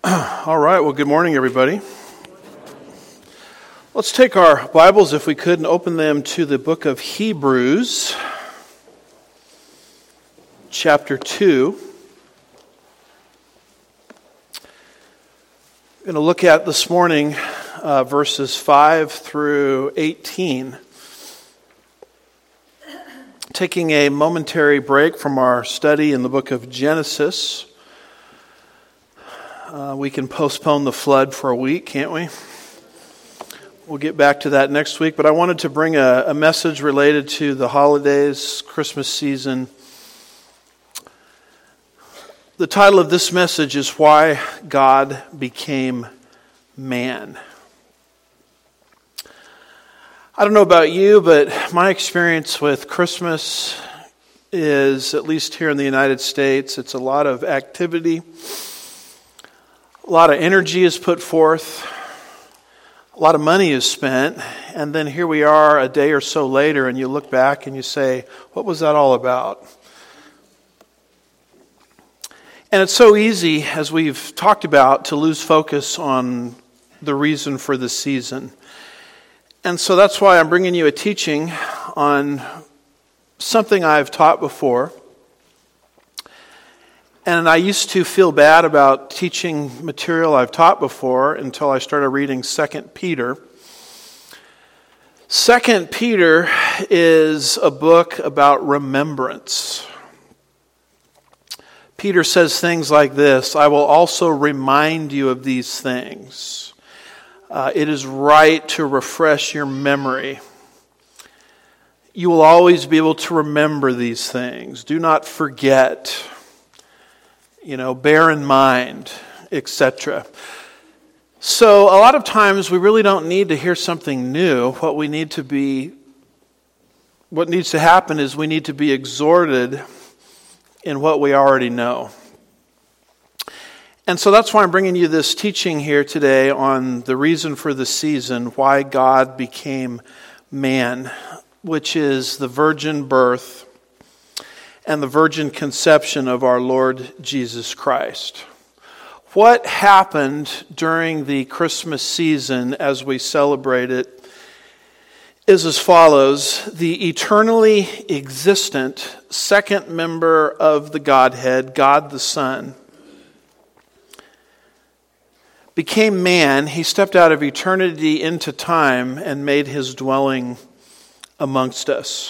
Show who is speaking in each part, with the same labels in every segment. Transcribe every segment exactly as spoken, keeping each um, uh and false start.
Speaker 1: All right, well, good morning, everybody. Let's take our Bibles, if we could, and open them to the book of Hebrews, chapter two. I'm going to look at this morning uh, verses five through eighteen. Taking a momentary break from our study in the book of Genesis. Uh, we can postpone the flood for a week, can't we? We'll get back to that next week, but I wanted to bring a, a message related to the holidays, Christmas season. The title of this message is Why God Became Man. I don't know about you, but my experience with Christmas is, at least here in the United States, it's a lot of activity. A lot of energy is put forth, a lot of money is spent, and then here we are a day or so later and you look back and you say, what was that all about? And it's so easy, as we've talked about, to lose focus on the reason for the season. And so that's why I'm bringing you a teaching on something I've taught before. And I used to feel bad about teaching material I've taught before until I started reading Second Peter. Second Peter is a book about remembrance. Peter says things like this: I will also remind you of these things. Uh, it is right to refresh your memory. You will always be able to remember these things. Do not forget. You know, bear in mind, et cetera. So a lot of times we really don't need to hear something new. What we need to be, what needs to happen is we need to be exhorted in what we already know. And so that's why I'm bringing you this teaching here today on the reason for the season, why God became man, which is the virgin birth and the virgin conception of our Lord Jesus Christ. What happened during the Christmas season as we celebrate it is as follows: the eternally existent second member of the Godhead, God the Son, became man. He stepped out of eternity into time and made his dwelling amongst us.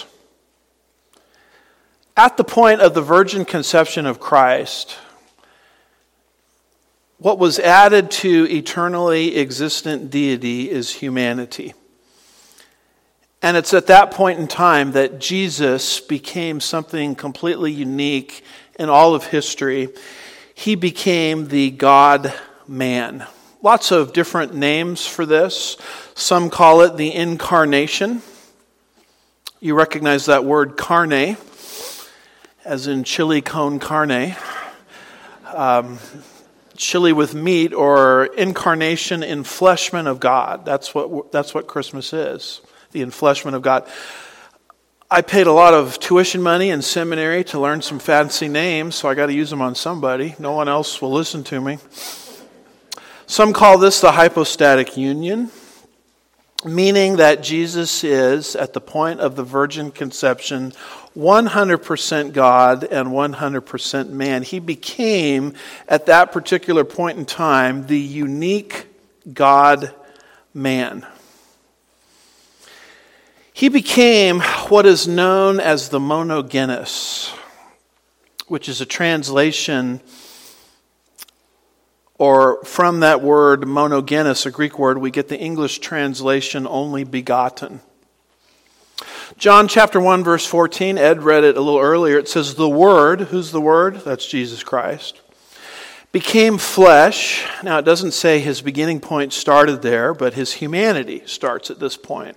Speaker 1: At the point of the virgin conception of Christ, what was added to eternally existent deity is humanity. And it's at that point in time that Jesus became something completely unique in all of history. He became the God-man. Lots of different names for this. Some call it the incarnation. You recognize that word carne, as in chili con carne, um, chili with meat, or incarnation, enfleshment of God. That's what that's what Christmas is, the enfleshment of God. I paid a lot of tuition money in seminary to learn some fancy names, so I got to use them on somebody. No one else will listen to me. Some call this the hypostatic union, meaning that Jesus is, at the point of the virgin conception, one hundred percent God and one hundred percent man. He became, at that particular point in time, the unique God-man. He became what is known as the monogenes, which is a translation, or from that word monogenes, a Greek word, we get the English translation only begotten. John chapter one, verse fourteen, Ed read it a little earlier. It says, the Word, who's the Word? That's Jesus Christ, became flesh. Now, it doesn't say his beginning point started there, but his humanity starts at this point.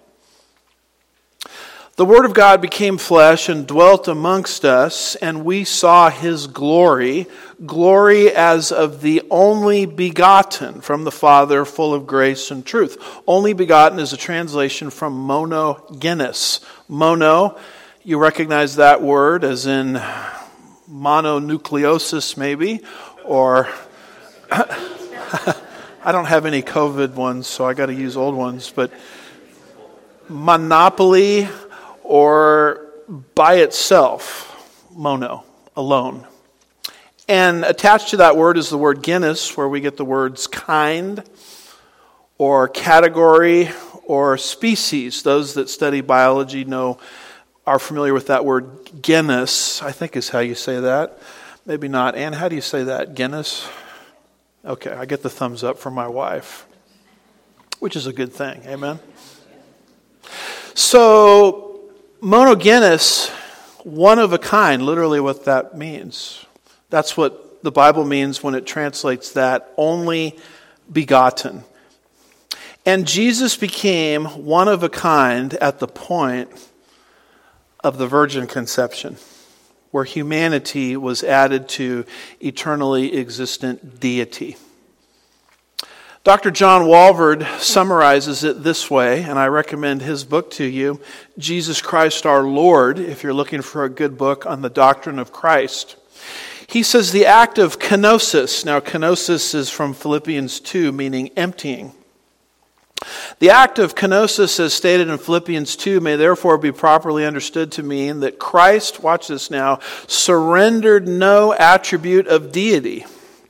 Speaker 1: The Word of God became flesh and dwelt amongst us, and we saw his glory, glory as of the only begotten from the Father, full of grace and truth. Only begotten is a translation from monogenes. Mono, you recognize that word as in mononucleosis maybe, or I don't have any COVID ones, so I got to use old ones. But monopoly, or by itself, mono, alone. And attached to that word is the word genus, where we get the words kind, or category, or species. Those that study biology know, are familiar with that word genus, I think is how you say that. Maybe not. Anne, how do you say that? Genus? Okay, I get the thumbs up from my wife, which is a good thing. Amen? So, monogenous, one of a kind, literally what that means. That's what the Bible means when it translates that, only begotten. And Jesus became one of a kind at the point of the virgin conception, where humanity was added to eternally existent deity. Doctor John Walvoord summarizes it this way, and I recommend his book to you, Jesus Christ Our Lord, if you're looking for a good book on the doctrine of Christ. He says the act of kenosis, now kenosis is from Philippians two, meaning emptying. The act of kenosis, as stated in Philippians two, may therefore be properly understood to mean that Christ, watch this now, surrendered no attribute of deity,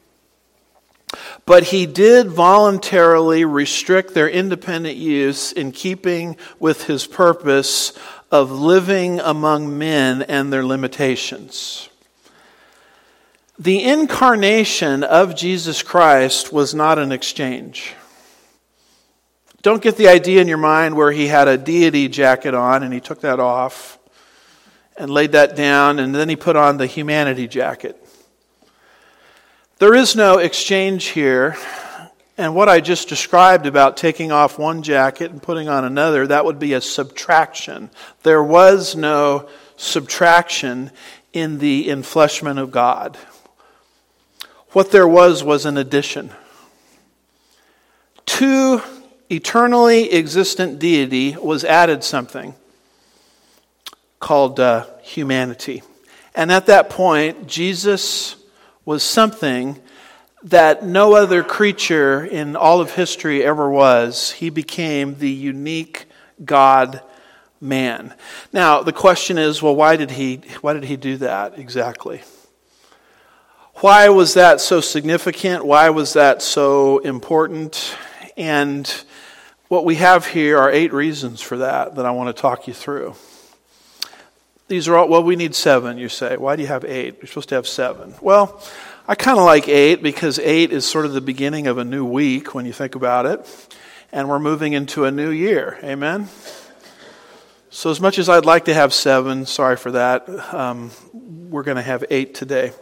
Speaker 1: but he did voluntarily restrict their independent use in keeping with his purpose of living among men and their limitations. The incarnation of Jesus Christ was not an exchange. Don't get the idea in your mind where he had a deity jacket on and he took that off and laid that down and then he put on the humanity jacket. There is no exchange here. And what I just described about taking off one jacket and putting on another, that would be a subtraction. There was no subtraction in the enfleshment of God. What there was was an addition. To eternally existent deity was added something called uh, humanity. And at that point, Jesus was something that no other creature in all of history ever was. He became the unique God-man. Now, the question is, well, why did he, why did he do that exactly? Why was that so significant? Why was that so important? And what we have here are eight reasons for that that I want to talk you through. These are all, well, we need seven, you say. Why do you have eight? You're supposed to have seven. Well, I kind of like eight because eight is sort of the beginning of a new week when you think about it. And we're moving into a new year. Amen? So as much as I'd like to have seven, sorry for that, um, we're going to have eight today.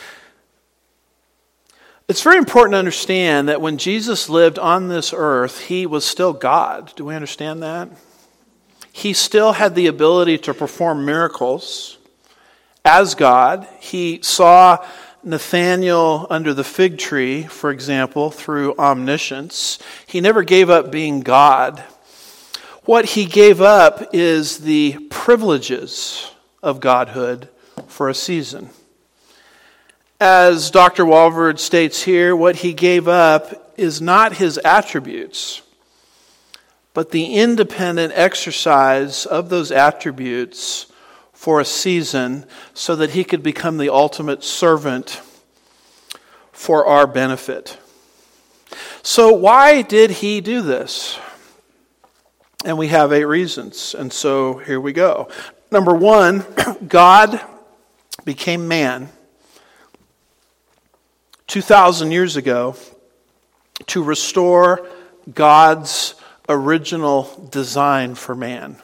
Speaker 1: It's very important to understand that when Jesus lived on this earth, he was still God. Do we understand that? He still had the ability to perform miracles as God. He saw Nathanael under the fig tree, for example, through omniscience. He never gave up being God. What he gave up is the privileges of godhood for a season. As Doctor Walvoord states here, what he gave up is not his attributes, but the independent exercise of those attributes for a season so that he could become the ultimate servant for our benefit. So why did he do this? And we have eight reasons, and so here we go. Number one, God became man two thousand years ago to restore God's original design for man.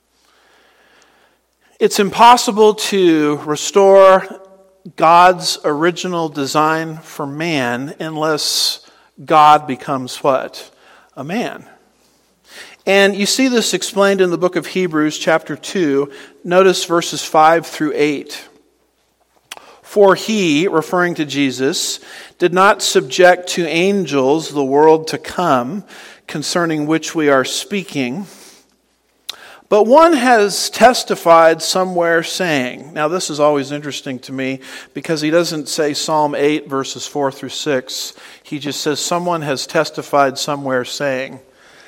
Speaker 1: It's impossible to restore God's original design for man unless God becomes what? A man. And you see this explained in the book of Hebrews chapter two. Notice verses five through eight. For he, referring to Jesus, did not subject to angels the world to come, concerning which we are speaking, But one has testified somewhere saying, now this is always interesting to me because he doesn't say Psalm eight verses four through six. He just says someone has testified somewhere saying.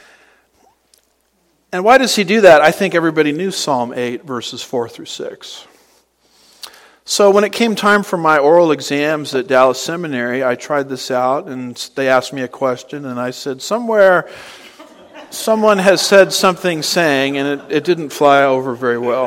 Speaker 1: And why does he do that? I think everybody knew Psalm eight verses four through six. So when it came time for my oral exams at Dallas Seminary, I tried this out and they asked me a question and I said, somewhere someone has said something saying, and it, it didn't fly over very well.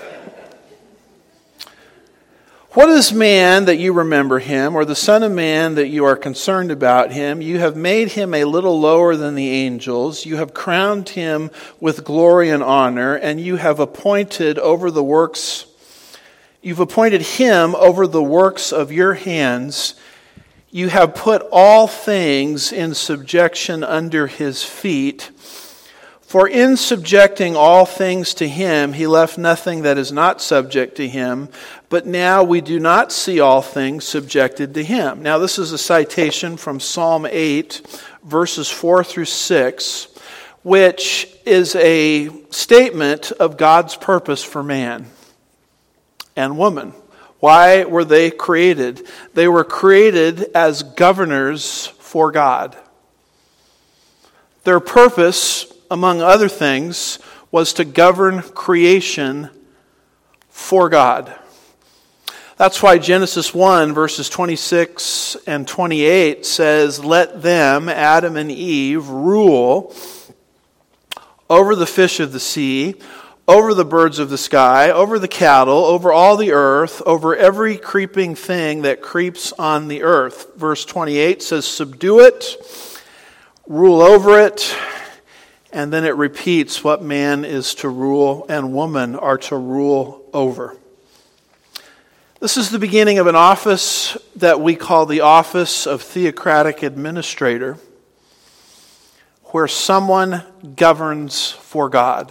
Speaker 1: What is man that you remember him, or the son of man that you are concerned about him? You have made him a little lower than the angels. You have crowned him with glory and honor, and you have appointed over the works, you've appointed him over the works of your hands. You have put all things in subjection under his feet. For in subjecting all things to him, he left nothing that is not subject to him. But now we do not see all things subjected to him. Now this is a citation from Psalm eight, verses four through six, which is a statement of God's purpose for man and woman. Why were they created? They were created as governors for God. Their purpose, among other things, was to govern creation for God. That's why Genesis one, verses twenty-six and twenty-eight says, let them, Adam and Eve, rule over the fish of the sea, over the birds of the sky, over the cattle, over all the earth, over every creeping thing that creeps on the earth. Verse twenty-eight says, subdue it, rule over it. And then it repeats what man is to rule and woman are to rule over. This is the beginning of an office that we call the office of theocratic administrator, where someone governs for God.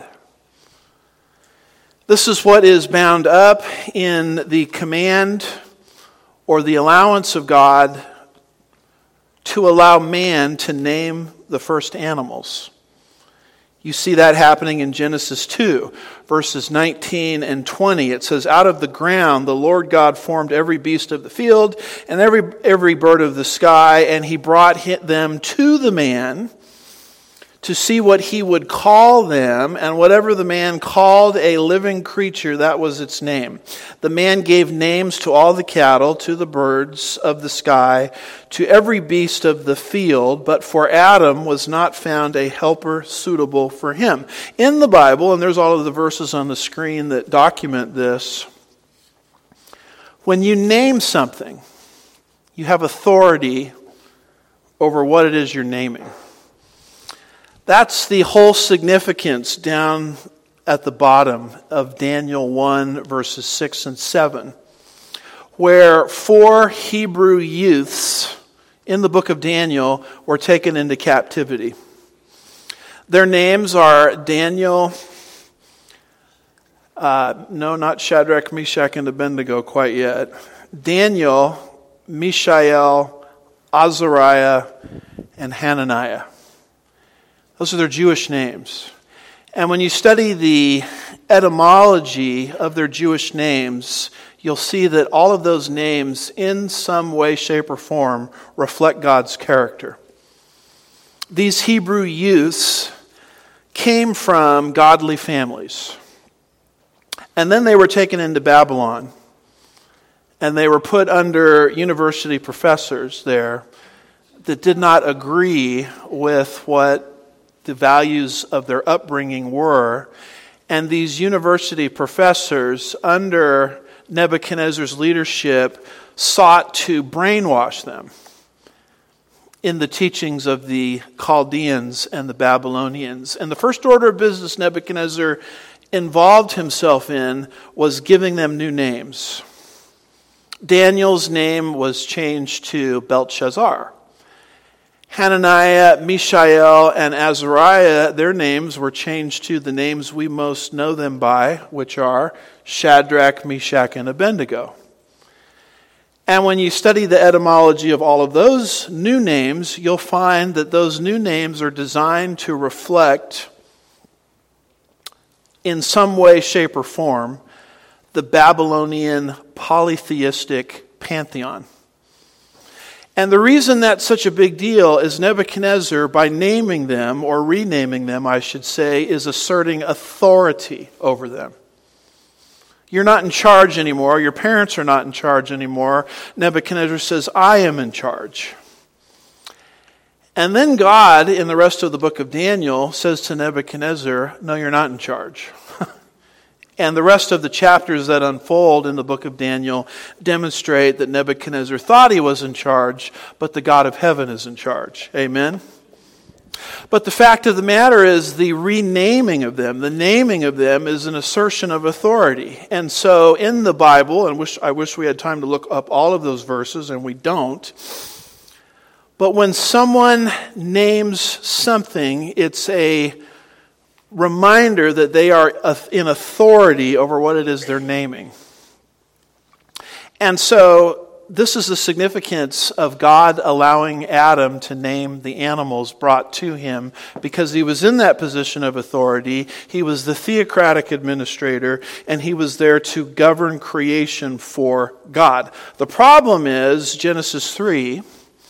Speaker 1: This is what is bound up in the command or the allowance of God to allow man to name the first animals. You see that happening in Genesis two, verses nineteen and twenty. It says, out of the ground the Lord God formed every beast of the field and every, every bird of the sky, and he brought them to the man to see what he would call them, and whatever the man called a living creature, that was its name. The man gave names to all the cattle, to the birds of the sky, to every beast of the field, but for Adam was not found a helper suitable for him. In the Bible, and there's all of the verses on the screen that document this, when you name something, you have authority over what it is you're naming. That's the whole significance down at the bottom of Daniel one, verses six and seven, where four Hebrew youths in the book of Daniel were taken into captivity. Their names are Daniel, uh, no, not Shadrach, Meshach, and Abednego quite yet. Daniel, Mishael, Azariah, and Hananiah. Those are their Jewish names. And when you study the etymology of their Jewish names, you'll see that all of those names, in some way, shape, or form, reflect God's character. These Hebrew youths came from godly families. And then they were taken into Babylon. And they were put under university professors there that did not agree with what the values of their upbringing were. And these university professors, under Nebuchadnezzar's leadership, sought to brainwash them in the teachings of the Chaldeans and the Babylonians. And the first order of business Nebuchadnezzar involved himself in was giving them new names. Daniel's name was changed to Belshazzar. Hananiah, Mishael, and Azariah, their names were changed to the names we most know them by, which are Shadrach, Meshach, and Abednego. And when you study the etymology of all of those new names, you'll find that those new names are designed to reflect in some way, shape, or form, the Babylonian polytheistic pantheon. And the reason that's such a big deal is Nebuchadnezzar, by naming them, or renaming them, I should say, is asserting authority over them. You're not in charge anymore. Your parents are not in charge anymore. Nebuchadnezzar says, I am in charge. And then God, in the rest of the book of Daniel, says to Nebuchadnezzar, no, you're not in charge. And the rest of the chapters that unfold in the book of Daniel demonstrate that Nebuchadnezzar thought he was in charge, but the God of heaven is in charge. Amen? But the fact of the matter is the renaming of them, the naming of them is an assertion of authority. And so in the Bible, and wish, I wish we had time to look up all of those verses, and we don't, but when someone names something, it's a reminder that they are in authority over what it is they're naming. And so this is the significance of God allowing Adam to name the animals brought to him, because he was in that position of authority. He was the theocratic administrator, and he was there to govern creation for God. The problem is Genesis three,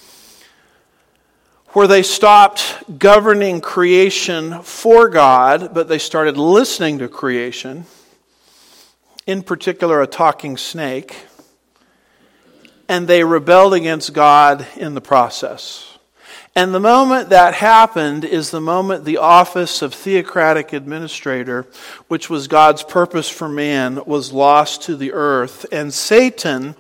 Speaker 1: where they stopped governing creation for God, but they started listening to creation, in particular a talking snake, and they rebelled against God in the process. And the moment that happened is the moment the office of theocratic administrator, which was God's purpose for man, was lost to the earth. And Satan,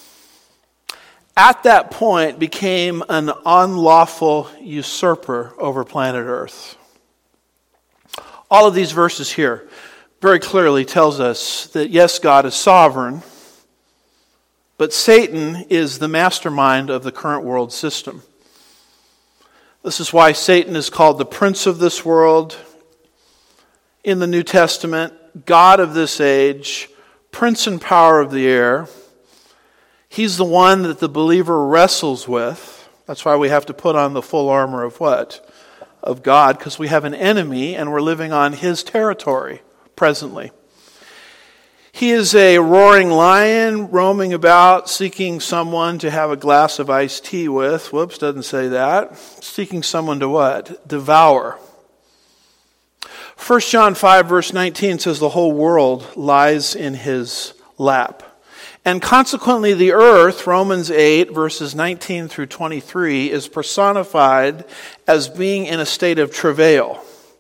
Speaker 1: at that point, became an unlawful usurper over planet Earth. All of these verses here very clearly tells us that yes, God is sovereign, but Satan is the mastermind of the current world system. This is why Satan is called the prince of this world in the New Testament, God of this age, prince and power of the air. He's the one that the believer wrestles with. That's why we have to put on the full armor of what? Of God, because we have an enemy and we're living on his territory presently. He is a roaring lion roaming about, seeking someone to have a glass of iced tea with. Whoops, doesn't say that. Seeking someone to what? Devour. First John five verse nineteen says the whole world lies in his lap. And consequently, the earth, Romans eight, verses nineteen through twenty-three, is personified as being in a state of travail.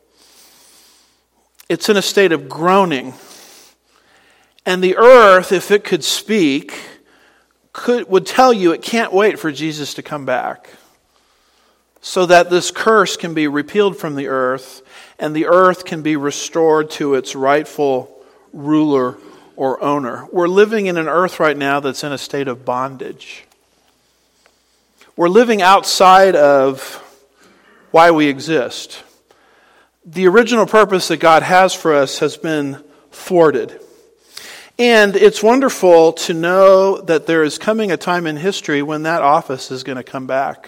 Speaker 1: It's in a state of groaning. And the earth, if it could speak, could would tell you it can't wait for Jesus to come back, so that this curse can be repealed from the earth, and the earth can be restored to its rightful ruler or owner. We're living in an earth right now that's in a state of bondage. We're living outside of why we exist. The original purpose that God has for us has been thwarted. And it's wonderful to know that there is coming a time in history when that office is going to come back.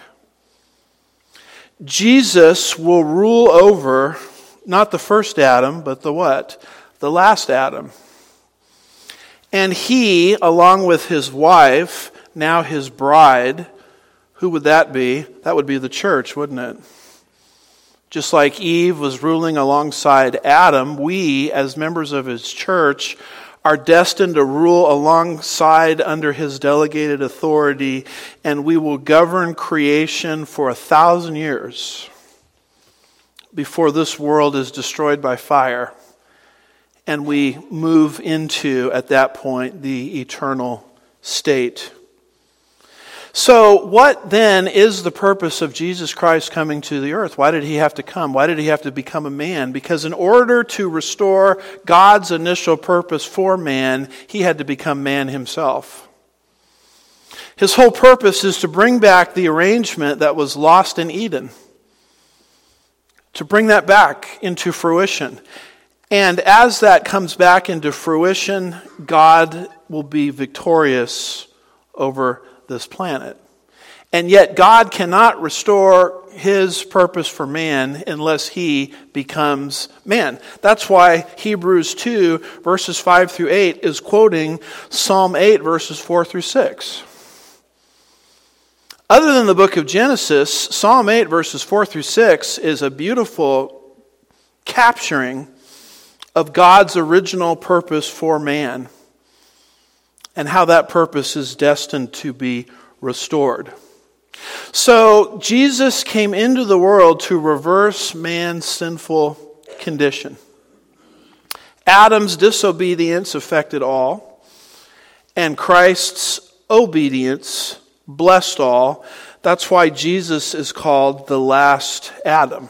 Speaker 1: Jesus will rule over not the first Adam, but the what? The last Adam. And he, along with his wife, now his bride, who would that be? That would be the church, wouldn't it? Just like Eve was ruling alongside Adam, we, as members of his church, are destined to rule alongside under his delegated authority, and we will govern creation for a thousand years before this world is destroyed by fire. And we move into, at that point, the eternal state. So what then is the purpose of Jesus Christ coming to the earth? Why did he have to come? Why did he have to become a man? Because in order to restore God's initial purpose for man, he had to become man himself. His whole purpose is to bring back the arrangement that was lost in Eden. To bring that back into fruition. And as that comes back into fruition, God will be victorious over this planet. And yet God cannot restore his purpose for man unless he becomes man. That's why Hebrews two, verses five through eight, is quoting Psalm eight, verses four through six. Other than the book of Genesis, Psalm eight, verses four through six is a beautiful capturing of God's original purpose for man and how that purpose is destined to be restored. So Jesus came into the world to reverse man's sinful condition. Adam's disobedience affected all, and Christ's obedience blessed all. That's why Jesus is called the last Adam.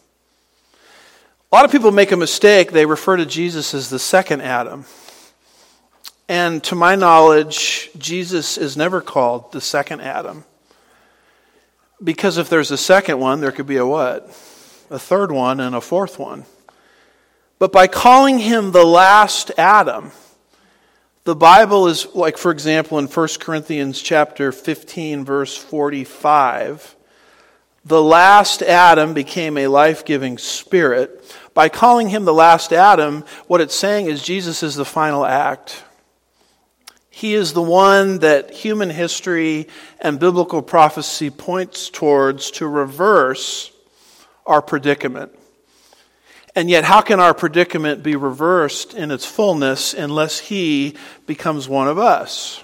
Speaker 1: A lot of people make a mistake. They refer to Jesus as the second Adam. And to my knowledge, Jesus is never called the second Adam. Because if there's a second one, there could be a what? A third one and a fourth one. But by calling him the last Adam, the Bible is, like for example in First Corinthians chapter fifteen, verse forty-five, the last Adam became a life-giving spirit. By calling him the last Adam, what it's saying is Jesus is the final act. He is the one that human history and biblical prophecy points towards to reverse our predicament. And yet, how can our predicament be reversed in its fullness unless he becomes one of us?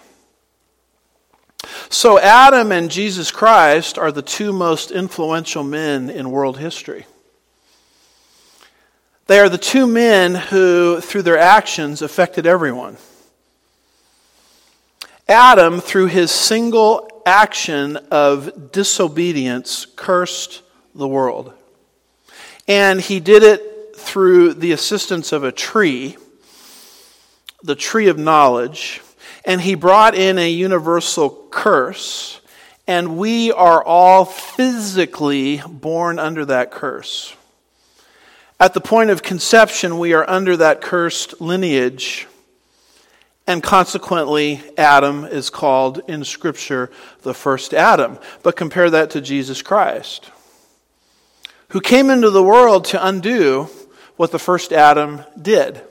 Speaker 1: So Adam and Jesus Christ are the two most influential men in world history. They are the two men who, through their actions, affected everyone. Adam, through his single action of disobedience, cursed the world. And he did it through the assistance of a tree, the tree of knowledge, and he brought in a universal curse, and we are all physically born under that curse. At the point of conception, we are under that cursed lineage. And consequently, Adam is called in Scripture the first Adam. But compare that to Jesus Christ, who came into the world to undo what the first Adam did.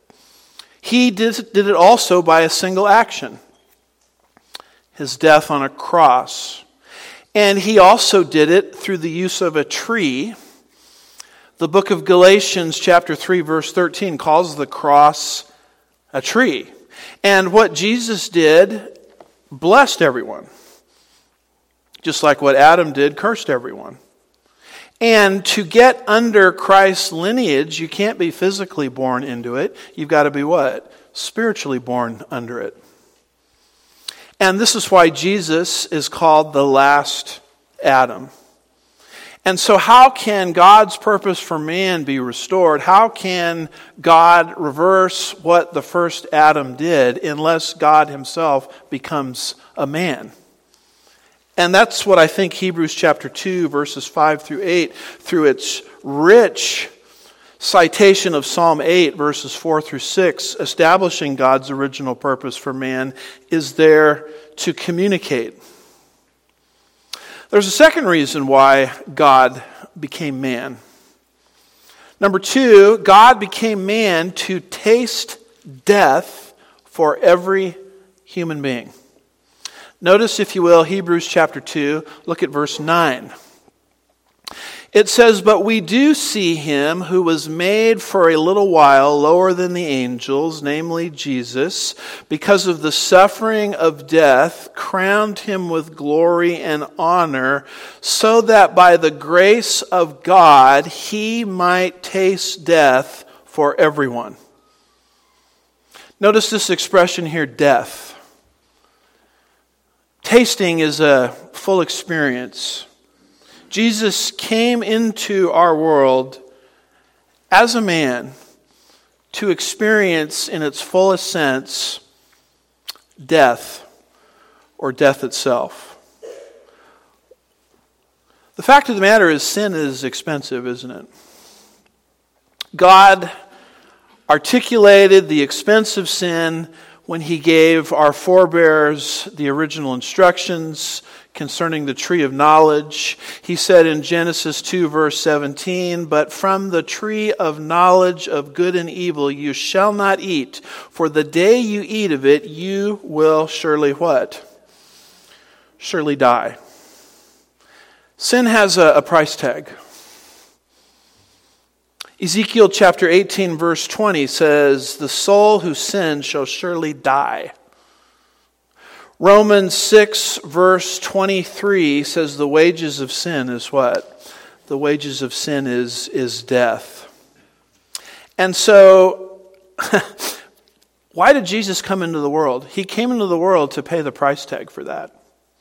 Speaker 1: He did, did it also by a single action, his death on a cross. And he also did it through the use of a tree. The book of Galatians chapter three, verse thirteen calls the cross a tree. And what Jesus did blessed everyone, just like what Adam did cursed everyone. And to get under Christ's lineage, you can't be physically born into it. You've got to be what? Spiritually born under it. And this is why Jesus is called the last Adam. And so how can God's purpose for man be restored? How can God reverse what the first Adam did unless God himself becomes a man? And that's what I think Hebrews chapter two, verses five through eight, through its rich citation of Psalm eight, verses four through six, establishing God's original purpose for man, is there to communicate. There's a second reason why God became man. Number two, God became man to taste death for every human being. Notice, if you will, Hebrews chapter two, look at verse nine. It says, "But we do see him who was made for a little while lower than the angels, namely Jesus, because of the suffering of death, crowned him with glory and honor, so that by the grace of God he might taste death for everyone." Notice this expression here, death. Tasting is a full experience. Jesus came into our world as a man to experience in its fullest sense death, or death itself. The fact of the matter is, sin is expensive, isn't it? God articulated the expense of sin when he gave our forebears the original instructions, concerning the tree of knowledge. He said in Genesis two, verse seventeen, "But from the tree of knowledge of good and evil you shall not eat, for the day you eat of it, you will surely" what? Surely die. Sin has a, a price tag. Ezekiel chapter eighteen, verse twenty says, "The soul who sins shall surely die." Romans six, verse twenty-three says the wages of sin is what? The wages of sin is, is death. And so, why did Jesus come into the world? He came into the world to pay the price tag for that.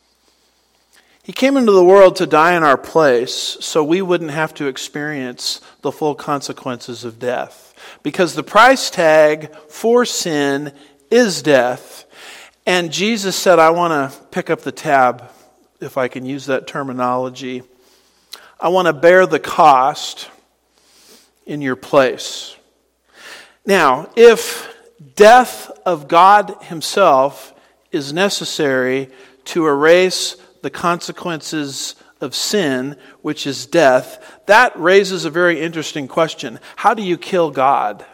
Speaker 1: He came into the world to die in our place so we wouldn't have to experience the full consequences of death. Because the price tag for sin is death. And Jesus said, I want to pick up the tab, if I can use that terminology. I want to bear the cost in your place. Now, if death of God himself is necessary to erase the consequences of sin, which is death, that raises a very interesting question. How do you kill God?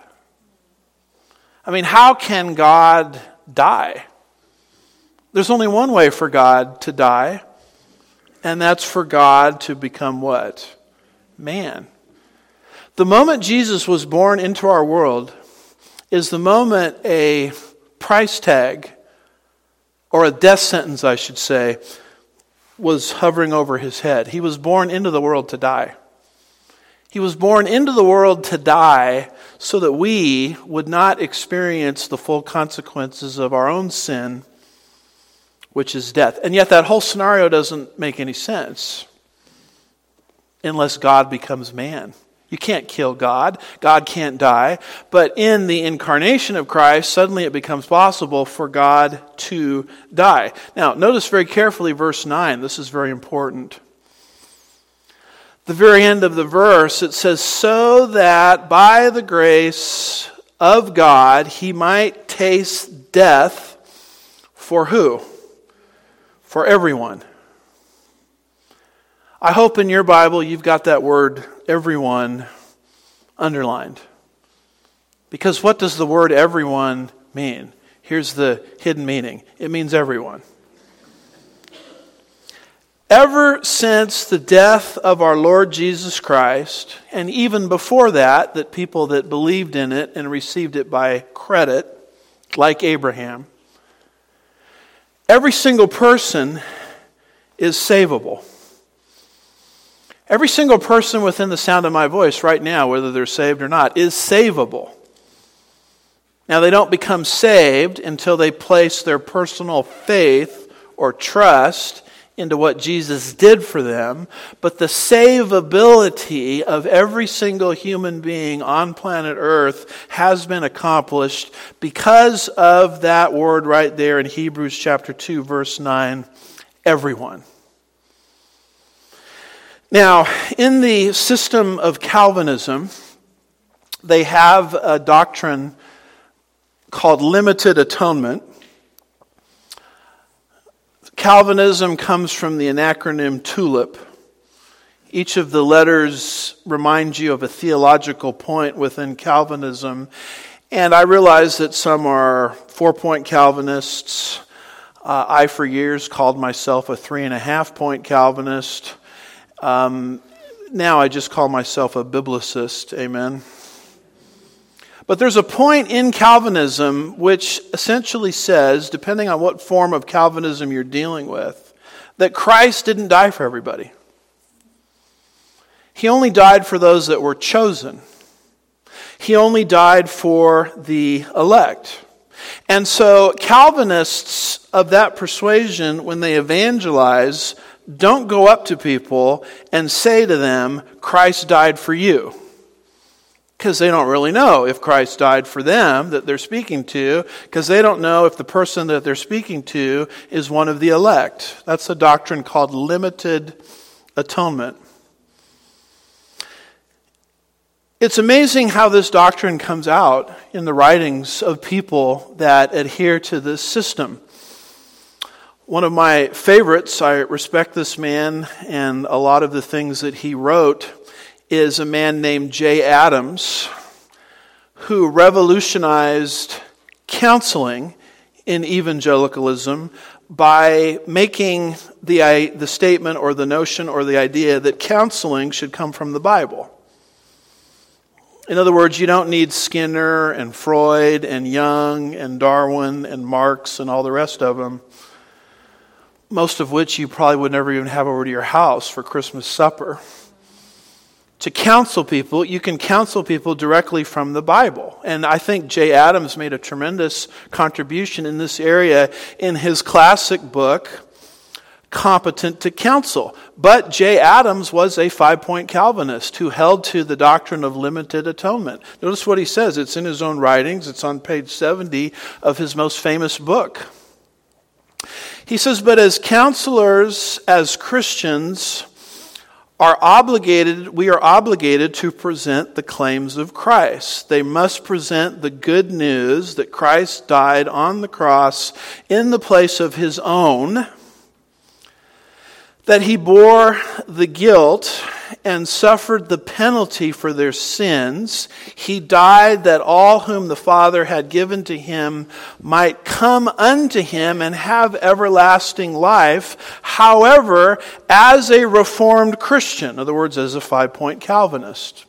Speaker 1: I mean, how can God die? There's only one way for God to die, and that's for God to become what? Man. The moment Jesus was born into our world is the moment a price tag, or a death sentence, I should say, was hovering over his head. He was born into the world to die. He was born into the world to die so that we would not experience the full consequences of our own sin, which is death. And yet that whole scenario doesn't make any sense unless God becomes man. You can't kill God. God can't die. But in the incarnation of Christ, suddenly it becomes possible for God to die. Now, notice very carefully verse nine. This is very important. The very end of the verse, it says, "So that by the grace of God he might taste death for" who? For everyone. I hope in your Bible you've got that word everyone underlined. Because what does the word everyone mean? Here's the hidden meaning. It means everyone. Ever since the death of our Lord Jesus Christ, and even before that, that people that believed in it and received it by credit, like Abraham, every single person is savable. Every single person within the sound of my voice right now, whether they're saved or not, is savable. Now, they don't become saved until they place their personal faith or trust into what Jesus did for them, but the savability of every single human being on planet Earth has been accomplished because of that word right there in Hebrews chapter two, verse nine, everyone. Now, in the system of Calvinism, they have a doctrine called limited atonement. Calvinism comes from the acronym TULIP. Each of the letters reminds you of a theological point within Calvinism. And I realize that some are four-point Calvinists. Uh, I, for years, called myself a three-and-a-half-point Calvinist. Um, now I just call myself a biblicist. Amen. But there's a point in Calvinism which essentially says, depending on what form of Calvinism you're dealing with, that Christ didn't die for everybody. He only died for those that were chosen. He only died for the elect. And so Calvinists of that persuasion, when they evangelize, don't go up to people and say to them, Christ died for you. Because they don't really know if Christ died for them that they're speaking to, because they don't know if the person that they're speaking to is one of the elect. That's a doctrine called limited atonement. It's amazing how this doctrine comes out in the writings of people that adhere to this system. One of my favorites, I respect this man and a lot of the things that he wrote, is a man named Jay Adams, who revolutionized counseling in evangelicalism by making the, the statement or the notion or the idea that counseling should come from the Bible. In other words, you don't need Skinner and Freud and Jung and Darwin and Marx and all the rest of them, most of which you probably would never even have over to your house for Christmas supper. To counsel people, you can counsel people directly from the Bible. And I think Jay Adams made a tremendous contribution in this area in his classic book, Competent to Counsel. But Jay Adams was a five-point Calvinist who held to the doctrine of limited atonement. Notice what he says. It's in his own writings. It's on page seventy of his most famous book. He says, but as counselors, as Christians, are obligated, we are obligated to present the claims of Christ. They must present the good news that Christ died on the cross in the place of his own, that he bore the guilt and suffered the penalty for their sins. He died that all whom the Father had given to him might come unto him and have everlasting life. However, as a Reformed Christian, in other words, as a five-point Calvinist,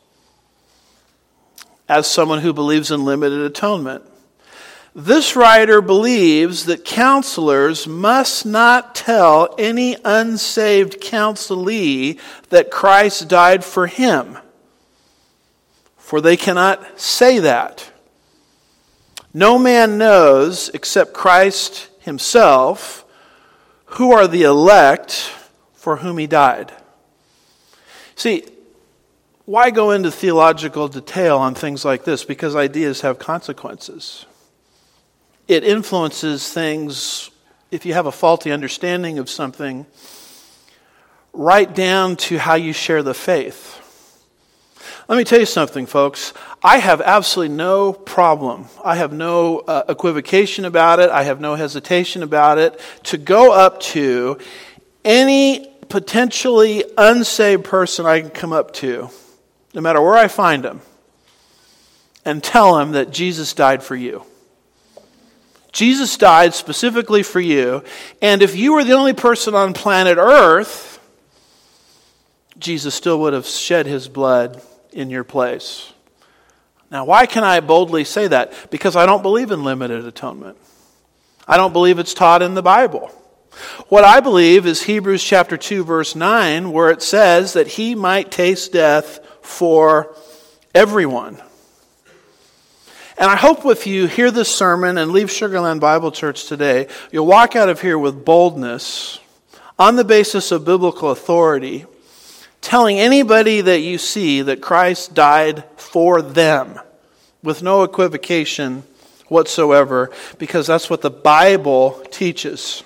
Speaker 1: as someone who believes in limited atonement, this writer believes that counselors must not tell any unsaved counselee that Christ died for him, for they cannot say that. No man knows except Christ himself who are the elect for whom he died. See, why go into theological detail on things like this? Because ideas have consequences. It influences things, if you have a faulty understanding of something, right down to how you share the faith. Let me tell you something, folks. I have absolutely no problem. I have no uh, equivocation about it. I have no hesitation about it to go up to any potentially unsaved person I can come up to, no matter where I find them, and tell them that Jesus died for you. Jesus died specifically for you, and if you were the only person on planet Earth, Jesus still would have shed his blood in your place. Now, why can I boldly say that? Because I don't believe in limited atonement. I don't believe it's taught in the Bible. What I believe is Hebrews chapter two, verse nine, where it says that he might taste death for everyone. And I hope if you hear this sermon and leave Sugar Land Bible Church today, you'll walk out of here with boldness on the basis of biblical authority, telling anybody that you see that Christ died for them with no equivocation whatsoever, because that's what the Bible teaches.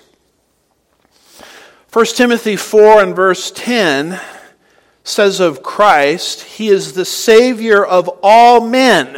Speaker 1: First Timothy four and verse ten says of Christ, he is the Savior of all men,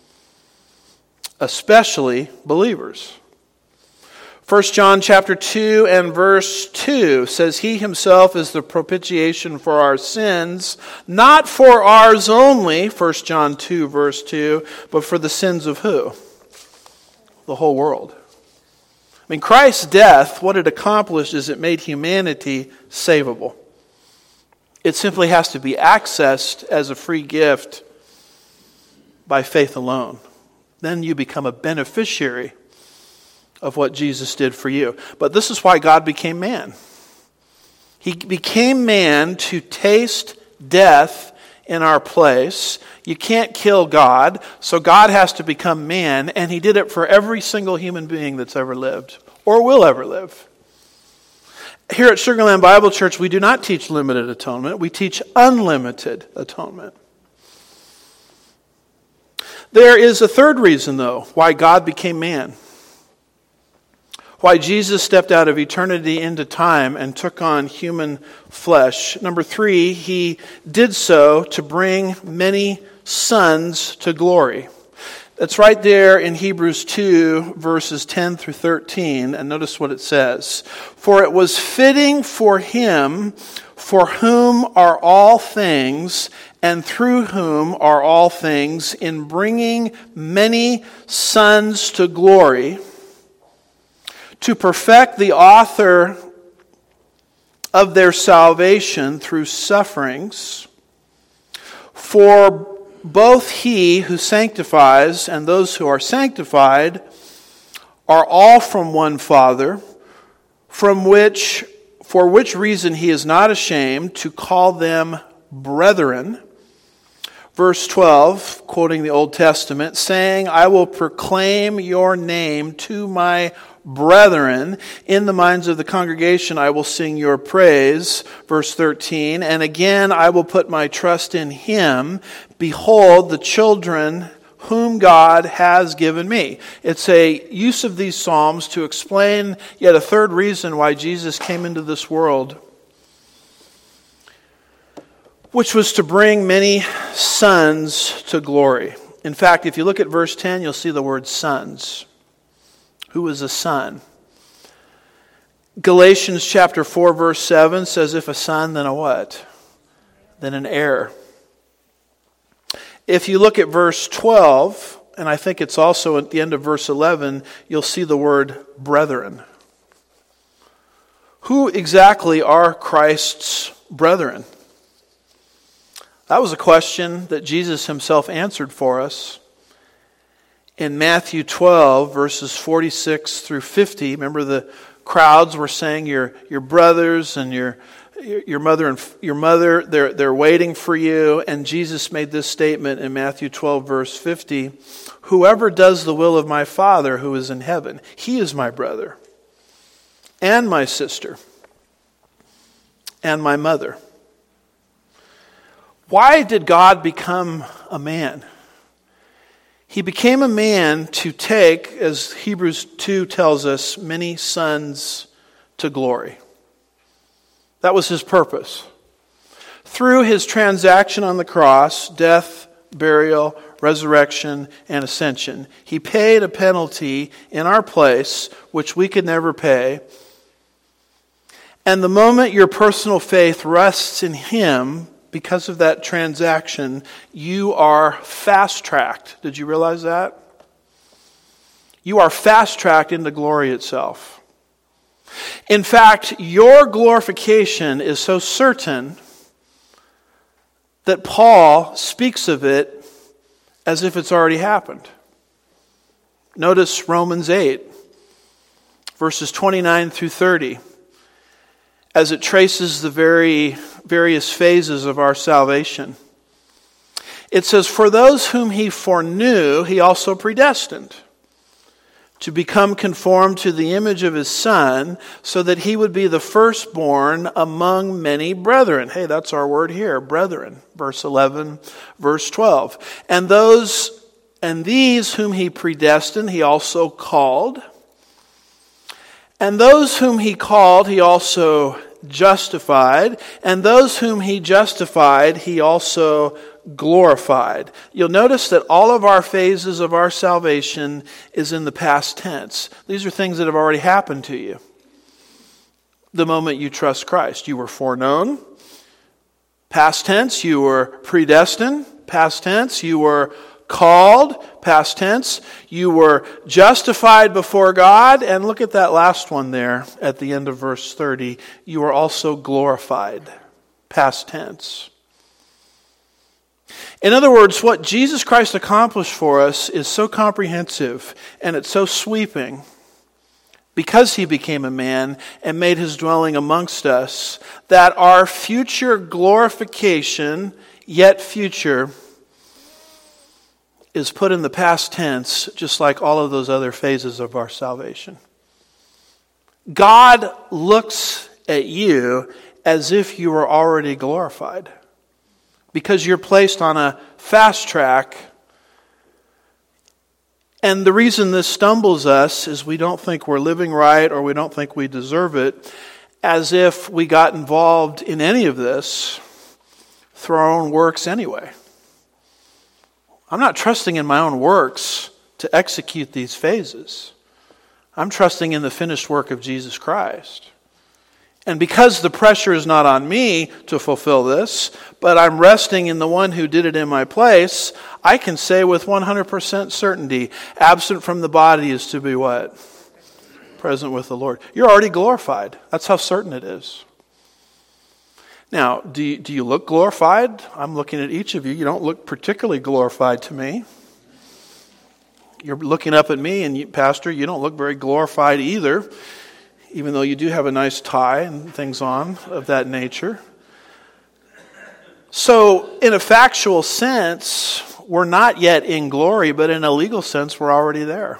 Speaker 1: especially believers. First John chapter two and verse two says, he himself is the propitiation for our sins, not for ours only, First John two verse two, but for the sins of who? The whole world. I mean, Christ's death, what it accomplished is it made humanity savable. It simply has to be accessed as a free gift by faith alone. Then you become a beneficiary of what Jesus did for you. But this is why God became man. He became man to taste death in our place. You can't kill God, so God has to become man, and he did it for every single human being that's ever lived or will ever live. Here at Sugar Land Bible Church, we do not teach limited atonement. We teach unlimited atonement. There is a third reason, though, why God became man. Why Jesus stepped out of eternity into time and took on human flesh. Number three, he did so to bring many sons to glory. It's right there in Hebrews two, verses ten through thirteen, and notice what it says. For it was fitting for him, for whom are all things, and through whom are all things, in bringing many sons to glory, to perfect the author of their salvation through sufferings. For both he who sanctifies and those who are sanctified are all from one Father, from which, for which reason he is not ashamed to call them brethren. Verse twelve, quoting the Old Testament, saying, I will proclaim your name to my brethren. In the minds of the congregation I will sing your praise. Verse thirteen, and again I will put my trust in him. Behold, the children whom God has given me. It's a use of these Psalms to explain yet a third reason why Jesus came into this world, which was to bring many sons to glory. In fact, if you look at verse ten, you'll see the word sons. Who is a son? Galatians chapter four, verse seven says, if a son, then a what? Then an heir. If you look at verse twelve, and I think it's also at the end of verse eleven, you'll see the word brethren. Who exactly are Christ's brethren? That was a question that Jesus himself answered for us. In Matthew twelve, verses forty-six through fifty, remember the crowds were saying, your, your brothers and your, your mother and your mother, they're, they're waiting for you. And Jesus made this statement in Matthew twelve, verse fifty, whoever does the will of my Father who is in heaven, he is my brother and my sister and my mother. Why did God become a man? He became a man to take, as Hebrews two tells us, many sons to glory. That was his purpose. Through his transaction on the cross, death, burial, resurrection, and ascension, he paid a penalty in our place, which we could never pay. And the moment your personal faith rests in him, because of that transaction, you are fast-tracked. Did you realize that? You are fast-tracked into glory itself. In fact, your glorification is so certain that Paul speaks of it as if it's already happened. Notice Romans eight, verses twenty-nine through thirty, as it traces the very various phases of our salvation. It says, for those whom he foreknew, he also predestined to become conformed to the image of his Son, so that he would be the firstborn among many brethren. Hey, that's our word here, brethren. Verse eleven, verse twelve. And those, and these whom he predestined, he also called. And those whom he called, he also justified, and those whom he justified, he also glorified. You'll notice that all of our phases of our salvation is in the past tense. These are things that have already happened to you. The moment you trust Christ, you were foreknown. Past tense, you were predestined. Past tense, you were called. Past tense, you were justified before God. And look at that last one there at the end of verse thirty. You were also glorified. Past tense. In other words, what Jesus Christ accomplished for us is so comprehensive and it's so sweeping because he became a man and made his dwelling amongst us, that our future glorification, yet future, is put in the past tense, just like all of those other phases of our salvation. God looks at you as if you were already glorified, because you're placed on a fast track. And the reason this stumbles us is we don't think we're living right, or we don't think we deserve it, as if we got involved in any of this through our own works anyway. I'm not trusting in my own works to execute these phases. I'm trusting in the finished work of Jesus Christ. And because the pressure is not on me to fulfill this, but I'm resting in the one who did it in my place, I can say with one hundred percent certainty, absent from the body is to be what? Present with the Lord. You're already glorified. That's how certain it is. Now, do you, do you look glorified? I'm looking at each of you. You don't look particularly glorified to me. You're looking up at me, and you, Pastor, you don't look very glorified either, even though you do have a nice tie and things on of that nature. So, in a factual sense, we're not yet in glory, but in a legal sense, we're already there.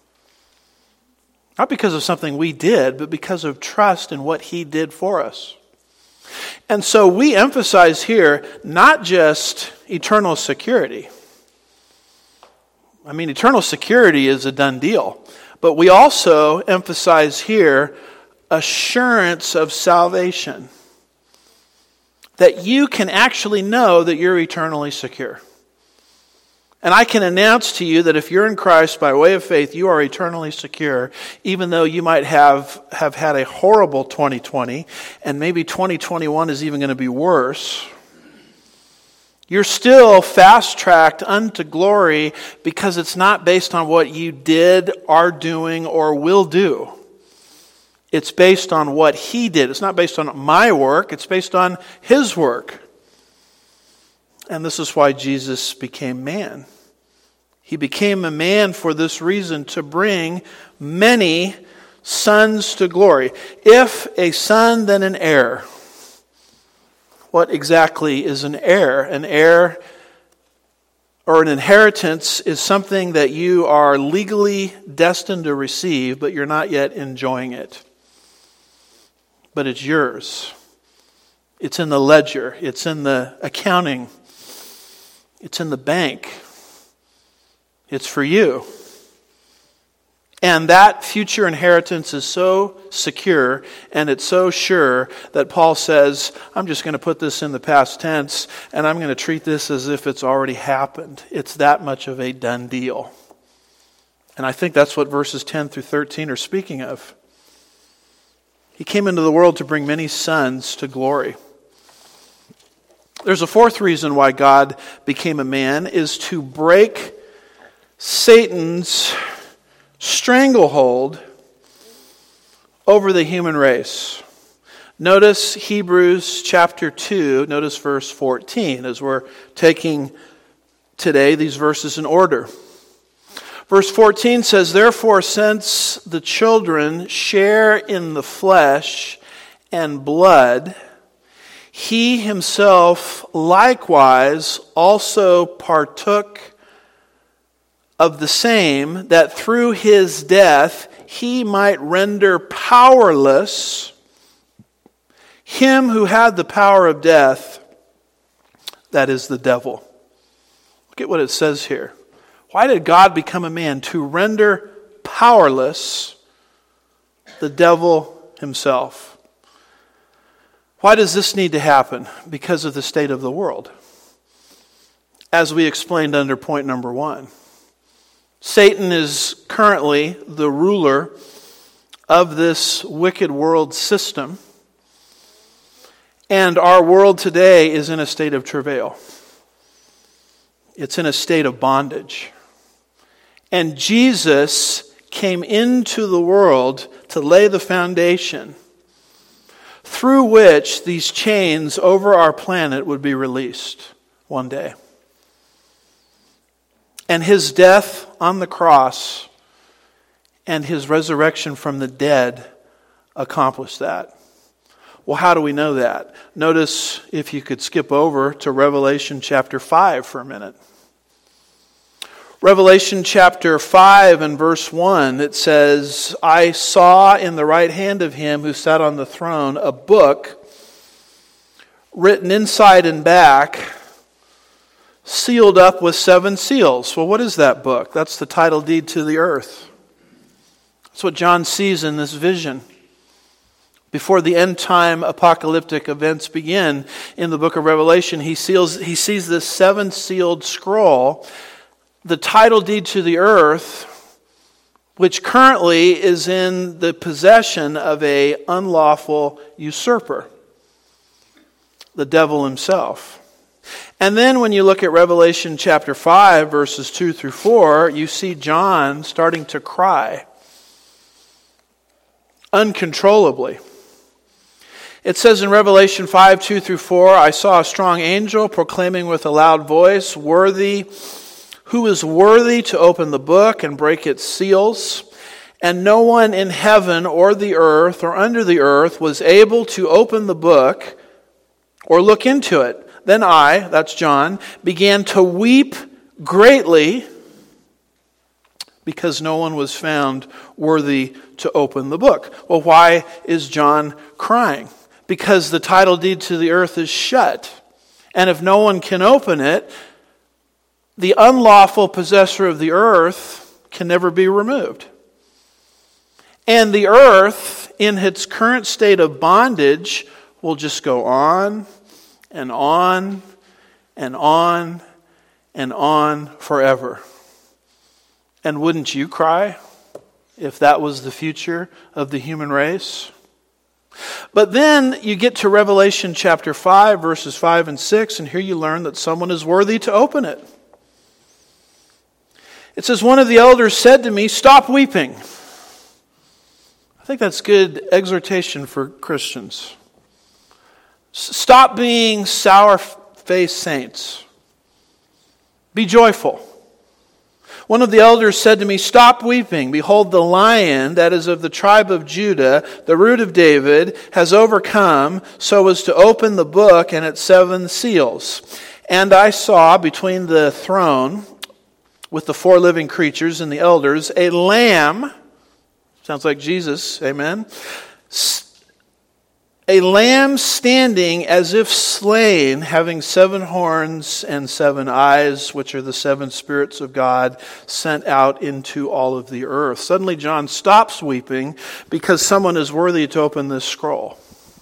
Speaker 1: Not because of something we did, but because of trust in what He did for us. And so we emphasize here not just eternal security. I mean, eternal security is a done deal. But we also emphasize here assurance of salvation. That you can actually know that you're eternally secure. And I can announce to you that if you're in Christ by way of faith, you are eternally secure, even though you might have, have had a horrible twenty twenty, and maybe twenty twenty-one is even going to be worse. You're still fast-tracked unto glory because it's not based on what you did, are doing, or will do. It's based on what He did. It's not based on my work. It's based on His work. And this is why Jesus became man. He became a man for this reason, to bring many sons to glory. If a son, then an heir. What exactly is an heir? An heir or an inheritance is something that you are legally destined to receive, but you're not yet enjoying it. But it's yours. It's in the ledger. It's in the accounting. It's in the bank. It's for you. And that future inheritance is so secure and it's so sure that Paul says, I'm just going to put this in the past tense and I'm going to treat this as if it's already happened. It's that much of a done deal. And I think that's what verses ten through thirteen are speaking of. He came into the world to bring many sons to glory. There's a fourth reason why God became a man, is to break Satan's stranglehold over the human race. Notice Hebrews chapter two, notice verse fourteen, as we're taking today these verses in order. Verse fourteen says, therefore, since the children share in the flesh and blood, He Himself likewise also partook of the same, that through His death He might render powerless him who had the power of death, that is the devil. Look at what it says here. Why did God become a man? To render powerless the devil himself. Why does this need to happen? Because of the state of the world. As we explained under point number one. Satan is currently the ruler of this wicked world system. And our world today is in a state of travail. It's in a state of bondage. And Jesus came into the world to lay the foundation through which these chains over our planet would be released one day. And His death on the cross and His resurrection from the dead accomplished that. Well, how do we know that? Notice, if you could skip over to Revelation chapter five for a minute. Revelation chapter five and verse one, it says, I saw in the right hand of Him who sat on the throne a book written inside and back, sealed up with seven seals. Well, what is that book? That's the title deed to the earth. That's what John sees in this vision. Before the end time apocalyptic events begin in the book of Revelation, he seals, he sees this seven sealed scroll the title deed to the earth, which currently is in the possession of an unlawful usurper, the devil himself. And then when you look at Revelation chapter five, verses two through four, you see John starting to cry uncontrollably. It says in Revelation five, two through four, I saw a strong angel proclaiming with a loud voice, "Worthy, who is worthy to open the book and break its seals?" And no one in heaven or the earth or under the earth was able to open the book or look into it. Then I, that's John, began to weep greatly because no one was found worthy to open the book. Well, why is John crying? Because the title deed to the earth is shut. And if no one can open it, the unlawful possessor of the earth can never be removed. And the earth, in its current state of bondage, will just go on and on and on and on forever. And wouldn't you cry if that was the future of the human race? But then you get to Revelation chapter five, verses five and six, and here you learn that someone is worthy to open it. It says, one of the elders said to me, "Stop weeping." I think that's good exhortation for Christians. Stop being sour-faced saints. Be joyful. One of the elders said to me, "Stop weeping. Behold, the Lion that is of the tribe of Judah, the root of David, has overcome so as to open the book and its seven seals." And I saw between the throne with the four living creatures and the elders a lamb, sounds like Jesus, amen, a lamb standing as if slain, having seven horns and seven eyes, which are the seven spirits of God sent out into all of the earth. Suddenly John stops weeping because someone is worthy to open this scroll.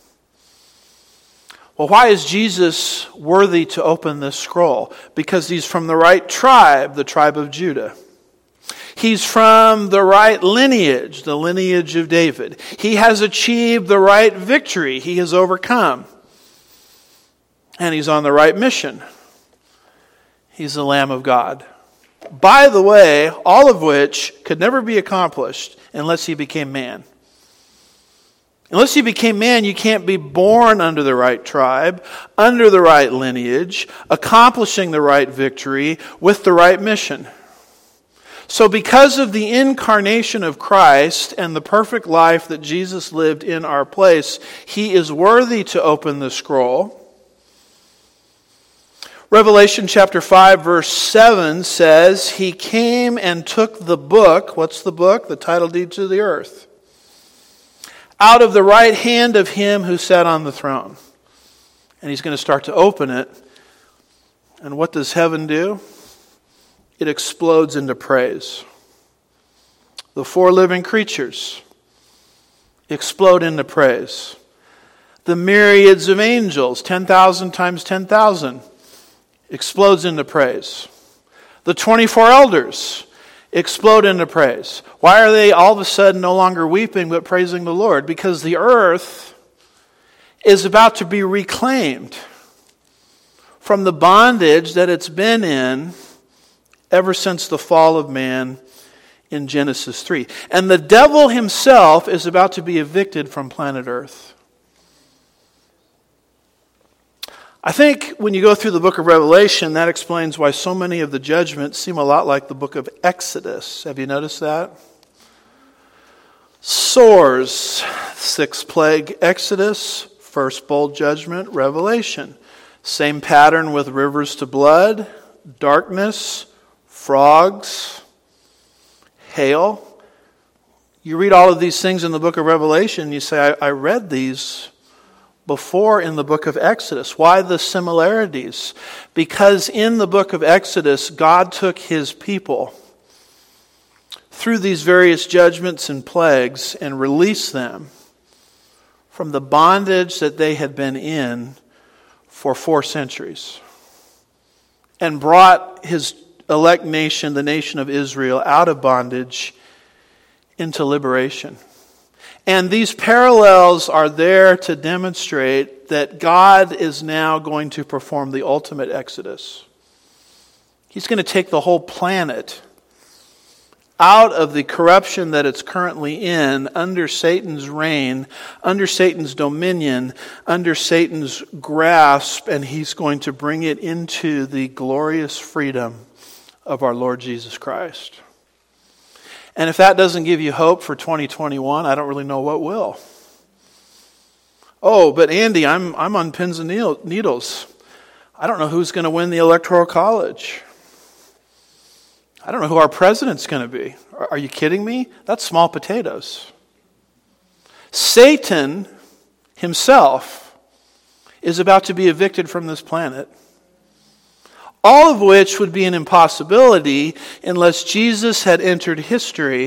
Speaker 1: Well, why is Jesus worthy to open this scroll? Because he's from the right tribe, the tribe of Judah. He's from the right lineage, the lineage of David. He has achieved the right victory. He has overcome. And he's on the right mission. He's the Lamb of God. By the way, all of which could never be accomplished unless he became man. Unless you became man, you can't be born under the right tribe, under the right lineage, accomplishing the right victory with the right mission. So because of the incarnation of Christ and the perfect life that Jesus lived in our place, he is worthy to open the scroll. Revelation chapter five verse seven says, he came and took the book. What's the book? The title deed to the earth. Out of the right hand of him who sat on the throne. And he's going to start to open it. And what does heaven do? It explodes into praise. The four living creatures explode into praise. The myriads of angels, ten thousand times ten thousand, explodes into praise. The twenty-four elders explode into praise. Why are they all of a sudden no longer weeping but praising the Lord? Because the earth is about to be reclaimed from the bondage that it's been in ever since the fall of man in Genesis three. And the devil himself is about to be evicted from planet Earth. I think when you go through the book of Revelation, that explains why so many of the judgments seem a lot like the book of Exodus. Have you noticed that? Sores, sixth plague, Exodus, first bowl judgment, Revelation. Same pattern with rivers to blood, darkness, frogs, hail. You read all of these things in the book of Revelation, you say, I, I read these before in the book of Exodus. Why the similarities? Because in the book of Exodus, God took his people through these various judgments and plagues and released them from the bondage that they had been in for four centuries and brought his elect nation, the nation of Israel, out of bondage into liberation. And these parallels are there to demonstrate that God is now going to perform the ultimate exodus. He's going to take the whole planet out of the corruption that it's currently in, under Satan's reign, under Satan's dominion, under Satan's grasp, and he's going to bring it into the glorious freedom of our Lord Jesus Christ. And if that doesn't give you hope for twenty twenty-one, I don't really know what will. Oh, but Andy, I'm I'm on pins and needles. I don't know who's going to win the Electoral College. I don't know who our president's going to be. Are you kidding me? That's small potatoes. Satan himself is about to be evicted from this planet. All of which would be an impossibility unless Jesus had entered history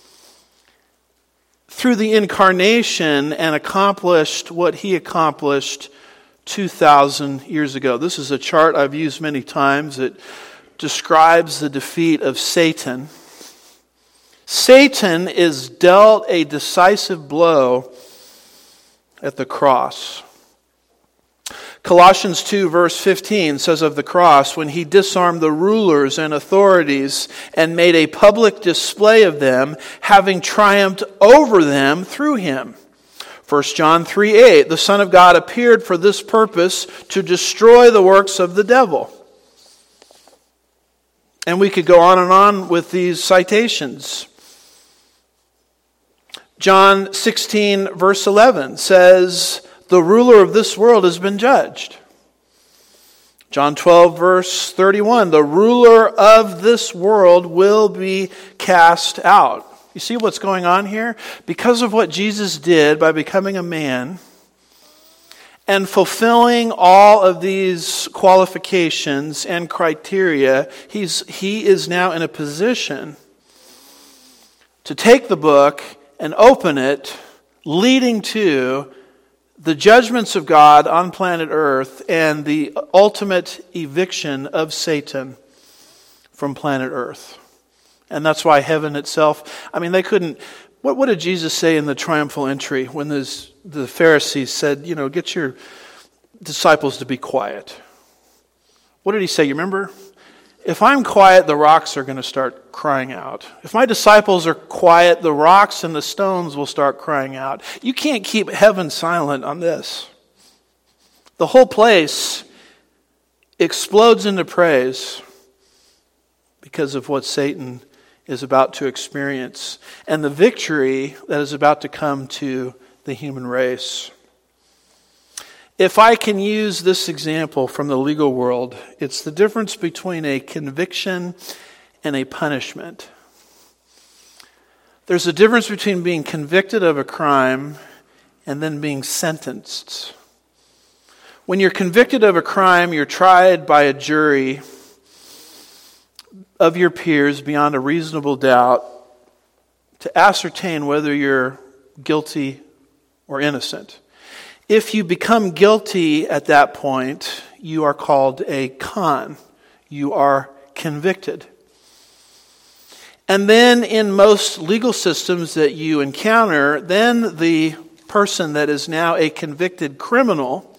Speaker 1: through the incarnation and accomplished what he accomplished two thousand years ago. This is a chart I've used many times. It describes the defeat of Satan. Satan is dealt a decisive blow at the cross. Colossians two verse fifteen says of the cross, when he disarmed the rulers and authorities and made a public display of them, having triumphed over them through him. First John three eight, the Son of God appeared for this purpose, to destroy the works of the devil. And we could go on and on with these citations. John sixteen verse eleven says, the ruler of this world has been judged. John twelve verse thirty-one, the ruler of this world will be cast out. You see what's going on here? Because of what Jesus did by becoming a man and fulfilling all of these qualifications and criteria, he's, he is now in a position to take the book and open it, leading to the judgments of God on planet Earth and the ultimate eviction of Satan from planet Earth. And that's why heaven itself, I mean, they couldn't, what, what did Jesus say in the triumphal entry when this, the Pharisees said, you know, get your disciples to be quiet? What did he say? You remember? If I'm quiet, the rocks are going to start crying out. If my disciples are quiet, the rocks and the stones will start crying out. You can't keep heaven silent on this. The whole place explodes into praise because of what Satan is about to experience and the victory that is about to come to the human race. If I can use this example from the legal world, it's the difference between a conviction and a punishment. There's a difference between being convicted of a crime and then being sentenced. When you're convicted of a crime, you're tried by a jury of your peers beyond a reasonable doubt to ascertain whether you're guilty or innocent. If you become guilty at that point, you are called a con. You are convicted. And then in most legal systems that you encounter, then the person that is now a convicted criminal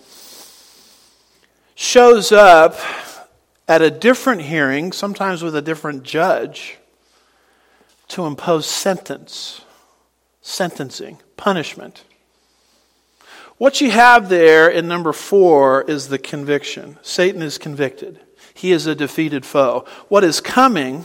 Speaker 1: shows up at a different hearing, sometimes with a different judge, to impose sentence, sentencing, punishment. What you have there in number four is the conviction. Satan is convicted. He is a defeated foe. What is coming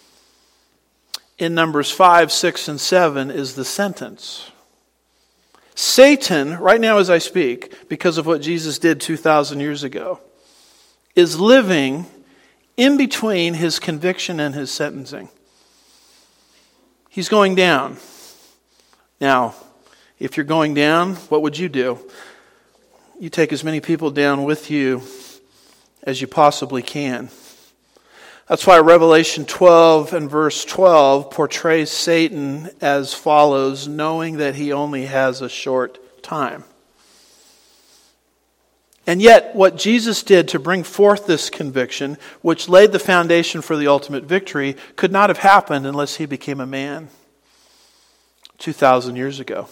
Speaker 1: in numbers five, six, and seven is the sentence. Satan, right now as I speak, because of what Jesus did two thousand years ago, is living in between his conviction and his sentencing. He's going down. Now, if you're going down, what would you do? You take as many people down with you as you possibly can. That's why Revelation twelve and verse twelve portrays Satan as follows, knowing that he only has a short time. And yet, what Jesus did to bring forth this conviction, which laid the foundation for the ultimate victory, could not have happened unless he became a man two thousand years ago.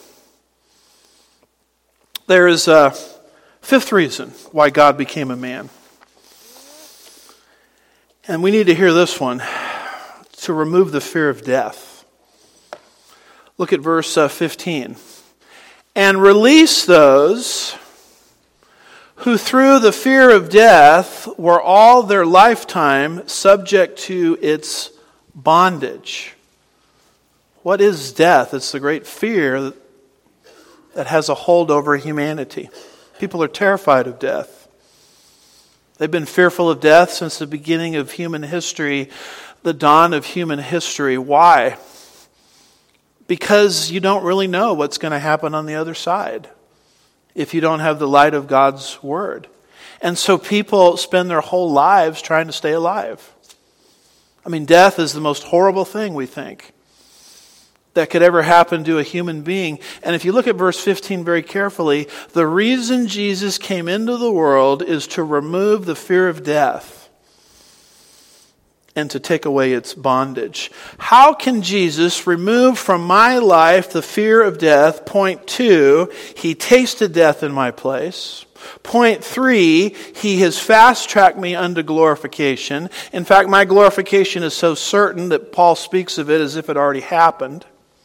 Speaker 1: There is a fifth reason why God became a man. And we need to hear this one, to remove the fear of death. Look at verse uh, fifteen. And release those who through the fear of death were all their lifetime subject to its bondage. What is death? It's the great fear that, that has a hold over humanity. People are terrified of death. They've been fearful of death since the beginning of human history, the dawn of human history. Why? Because you don't really know what's going to happen on the other side if you don't have the light of God's Word. And so people spend their whole lives trying to stay alive. I mean, death is the most horrible thing, we think, that could ever happen to a human being. And if you look at verse fifteen very carefully, the reason Jesus came into the world is to remove the fear of death and to take away its bondage. How can Jesus remove from my life the fear of death? Point two, he tasted death in my place. Point three, he has fast-tracked me unto glorification. In fact, my glorification is so certain that Paul speaks of it as if it already happened.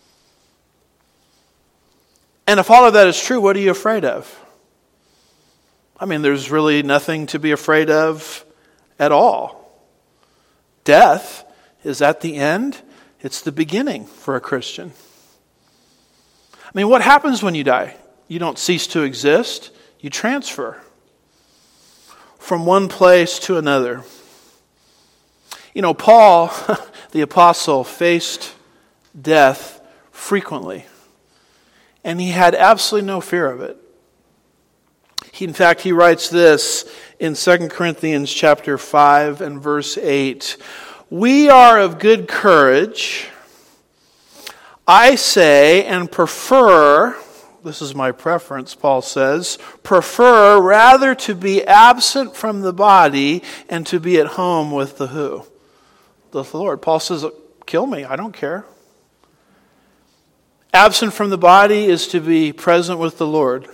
Speaker 1: And if all of that is true, what are you afraid of? I mean, there's really nothing to be afraid of at all. Death is at the end. It's the beginning for a Christian. I mean, what happens when you die? You don't cease to exist. You transfer from one place to another. You know, Paul, the apostle, faced death frequently. And he had absolutely no fear of it. He, in fact, he writes this in Second Corinthians chapter five and verse eight. We are of good courage, I say, and prefer, this is my preference, Paul says, prefer rather to be absent from the body and to be at home with the who? The Lord. Paul says, kill me, I don't care. Absent from the body is to be present with the Lord.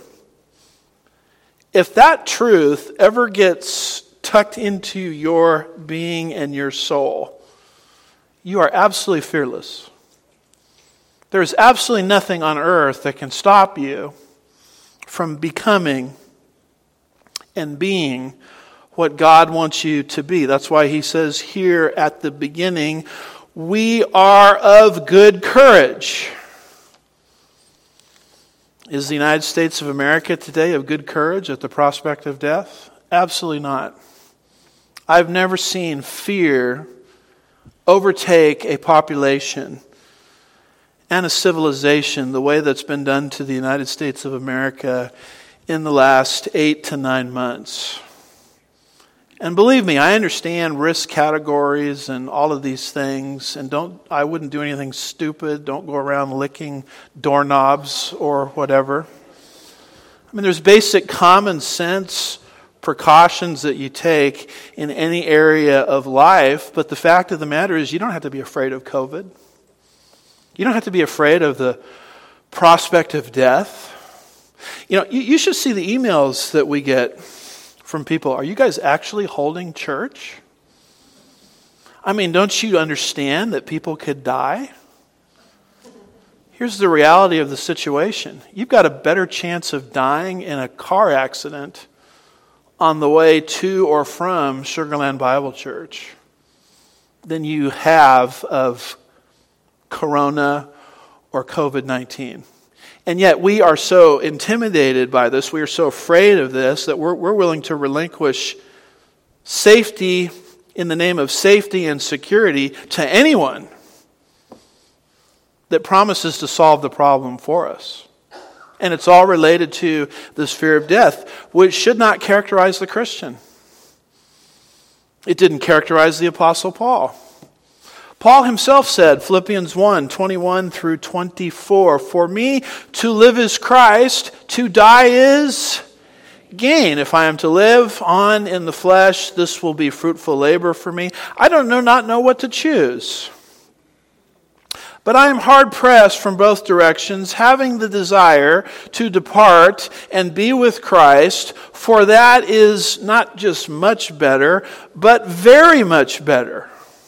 Speaker 1: If that truth ever gets tucked into your being and your soul, you are absolutely fearless. There is absolutely nothing on earth that can stop you from becoming and being what God wants you to be. That's why he says here at the beginning, we are of good courage. Is the United States of America today of good courage at the prospect of death? Absolutely not. I've never seen fear overtake a population and a civilization the way that's been done to the United States of America in the last eight to nine months. And believe me, I understand risk categories and all of these things, and don't I wouldn't do anything stupid. Don't go around licking doorknobs or whatever. I mean, there's basic common sense precautions that you take in any area of life, but the fact of the matter is you don't have to be afraid of COVID. You don't have to be afraid of the prospect of death. You know, you, you should see the emails that we get from people. Are you guys actually holding church? I mean, don't you understand that people could die? Here's the reality of the situation. You've got a better chance of dying in a car accident on the way to or from Sugar Land Bible Church than you have of corona or covid nineteen. And yet we are so intimidated by this, we are so afraid of this, that we're, we're willing to relinquish safety in the name of safety and security to anyone that promises to solve the problem for us. And it's all related to this fear of death, which should not characterize the Christian. It didn't characterize the Apostle Paul. Paul himself said, Philippians one, twenty-one through twenty-four, for me to live is Christ, to die is gain. If I am to live on in the flesh, this will be fruitful labor for me. I don't know, not know what to choose. But I am hard-pressed from both directions, having the desire to depart and be with Christ, for that is not just much better, but very much better.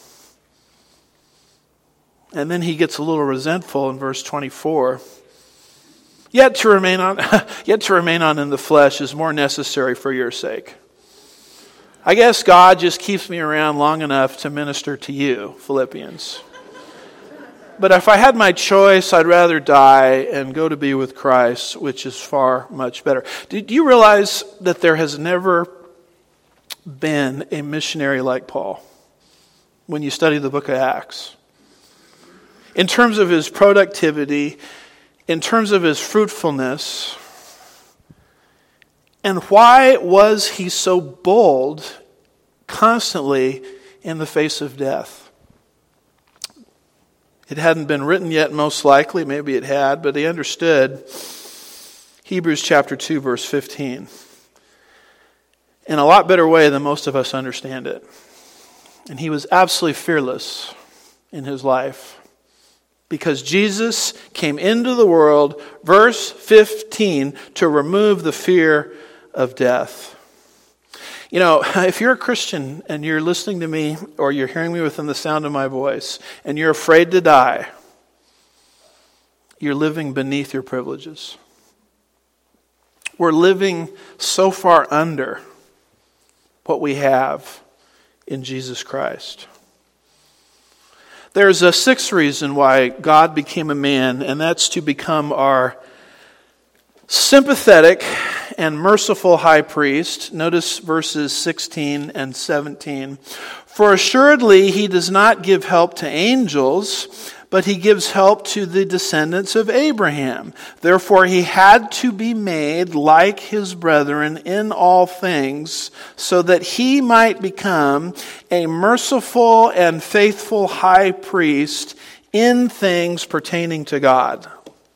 Speaker 1: And then he gets a little resentful in verse twenty-four. Yet to remain on, yet to remain on in the flesh is more necessary for your sake. I guess God just keeps me around long enough to minister to you, Philippians. But if I had my choice, I'd rather die and go to be with Christ, which is far much better. Do you realize that there has never been a missionary like Paul when you study the book of Acts? In terms of his productivity, in terms of his fruitfulness, and why was he so bold constantly in the face of death? It hadn't been written yet, most likely. Maybe it had, but he understood Hebrews chapter two, verse fifteen in a lot better way than most of us understand it. And he was absolutely fearless in his life because Jesus came into the world, verse fifteen, to remove the fear of death. You know, if you're a Christian and you're listening to me or you're hearing me within the sound of my voice and you're afraid to die, you're living beneath your privileges. We're living so far under what we have in Jesus Christ. There's a sixth reason why God became a man, and that's to become our sympathetic and merciful high priest. Notice verses sixteen and seventeen. For assuredly he does not give help to angels, but he gives help to the descendants of Abraham. Therefore he had to be made like his brethren in all things, so that he might become a merciful and faithful high priest in things pertaining to God.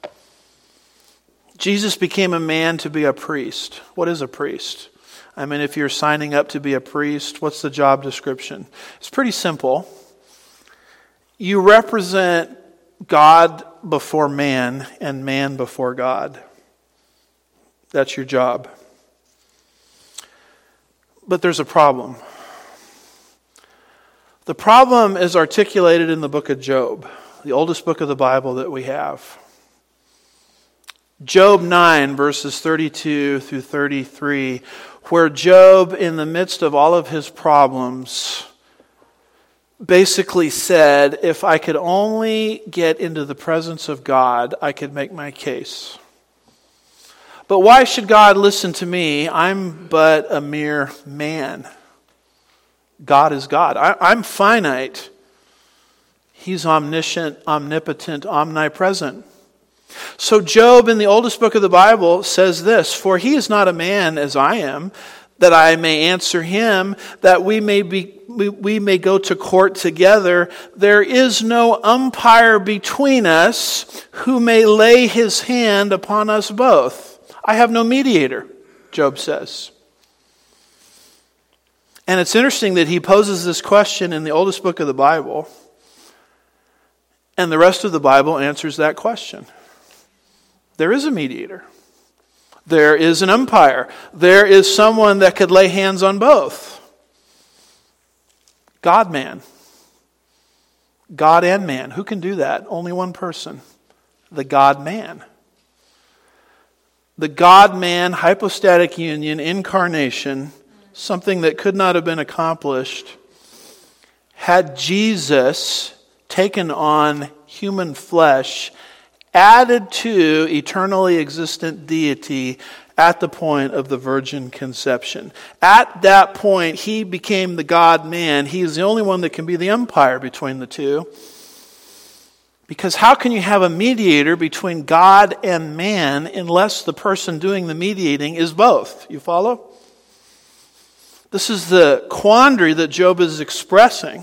Speaker 1: Jesus became a man to be a priest. What is a priest? I mean, if you're signing up to be a priest, what's the job description? It's pretty simple. You represent God before man and man before God. That's your job. But there's a problem. The problem is articulated in the book of Job, the oldest book of the Bible that we have. Job nine, verses thirty-two through thirty-three, where Job, in the midst of all of his problems, basically said, if I could only get into the presence of God, I could make my case. But why should God listen to me? I'm but a mere man. God is God. I, I'm finite. He's omniscient, omnipotent, omnipresent. So Job, in the oldest book of the Bible, says this, for he is not a man as I am, that I may answer him, that we may be we, we may go to court together. There is no umpire between us who may lay his hand upon us both. I have no mediator, Job says. And it's interesting that he poses this question in the oldest book of the Bible, and the rest of the Bible answers that question. There is a mediator. There is an umpire. There is someone that could lay hands on both. God-man. God and man. Who can do that? Only one person. The God-man. The God-man hypostatic union, incarnation, something that could not have been accomplished had Jesus taken on human flesh, added to eternally existent deity at the point of the virgin conception. At that point, he became the God-man. He is the only one that can be the umpire between the two. Because how can you have a mediator between God and man unless the person doing the mediating is both? You follow? This is the quandary that Job is expressing.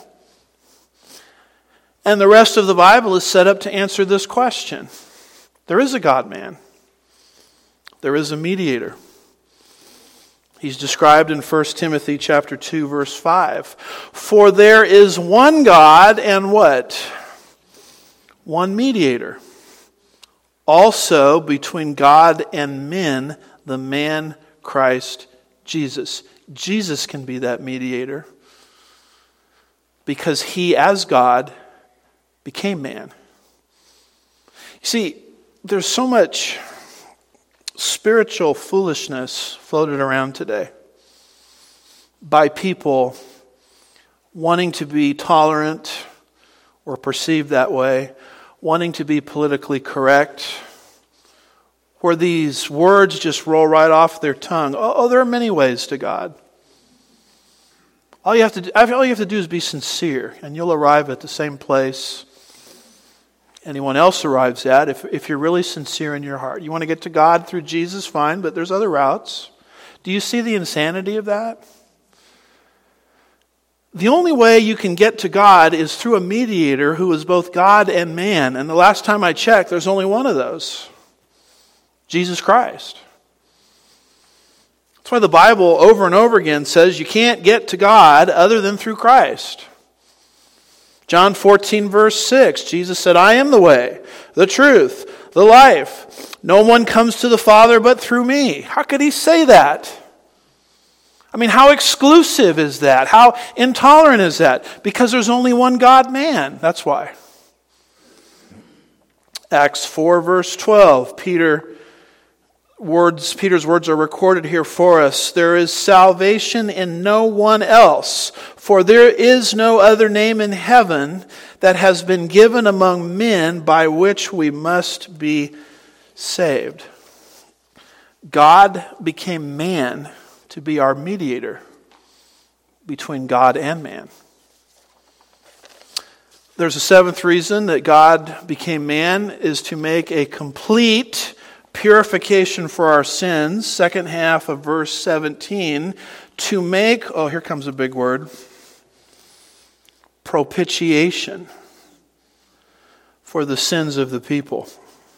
Speaker 1: And the rest of the Bible is set up to answer this question. There is a God-man. There is a mediator. He's described in First Timothy chapter two, verse five. For there is one God and what? One mediator. Also between God and men, the man Christ Jesus. Jesus can be that mediator because he, as God, became man. You see, there's so much spiritual foolishness floated around today by people wanting to be tolerant or perceived that way, wanting to be politically correct, where these words just roll right off their tongue. Oh, oh there are many ways to God. All you have to do, all you have to do is be sincere, and you'll arrive at the same place anyone else arrives at if, if you're really sincere in your heart. You want to get to God through Jesus, fine, but there's other routes. Do you see the insanity of that? The only way you can get to God is through a mediator who is both God and man. And the last time I checked, there's only one of those. Jesus Christ. That's why the Bible over and over again says you can't get to God other than through Christ. John fourteen, verse six, Jesus said, I am the way, the truth, the life. No one comes to the Father but through me. How could he say that? I mean, how exclusive is that? How intolerant is that? Because there's only one God-man. That's why. Acts four, verse twelve, Peter Words, Peter's words are recorded here for us. There is salvation in no one else, for there is no other name in heaven that has been given among men by which we must be saved. God became man to be our mediator between God and man. There's a seventh reason that God became man is to make a complete purification for our sins, second half of verse seventeen, to make, oh, here comes a big word, propitiation for the sins of the people.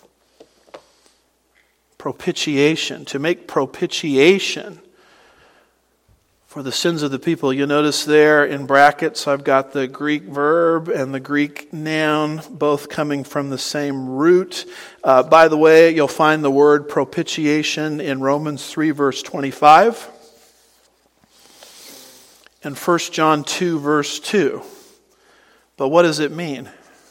Speaker 1: Propitiation, to make propitiation for the sins of the people. You notice there in brackets, I've got the Greek verb and the Greek noun, both coming from the same root. Uh, by the way, you'll find the word propitiation in Romans three, verse twenty-five, and First John two, verse two. But what does it mean?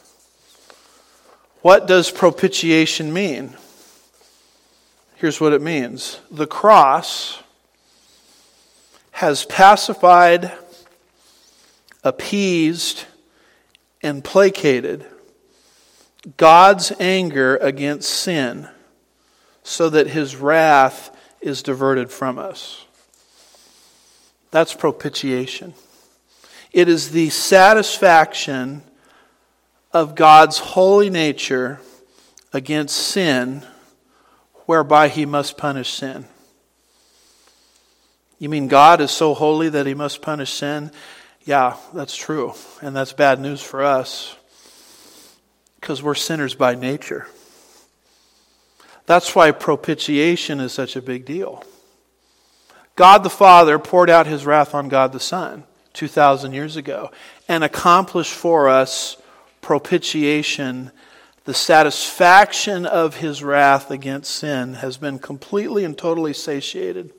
Speaker 1: What does propitiation mean? Here's what it means. The cross has pacified, appeased, and placated God's anger against sin so that his wrath is diverted from us. That's propitiation. It is the satisfaction of God's holy nature against sin, whereby he must punish sin. You mean God is so holy that he must punish sin? Yeah, that's true. And that's bad news for us because we're sinners by nature. That's why propitiation is such a big deal. God the Father poured out his wrath on God the Son two thousand years ago and accomplished for us propitiation. The satisfaction of his wrath against sin has been completely and totally satiated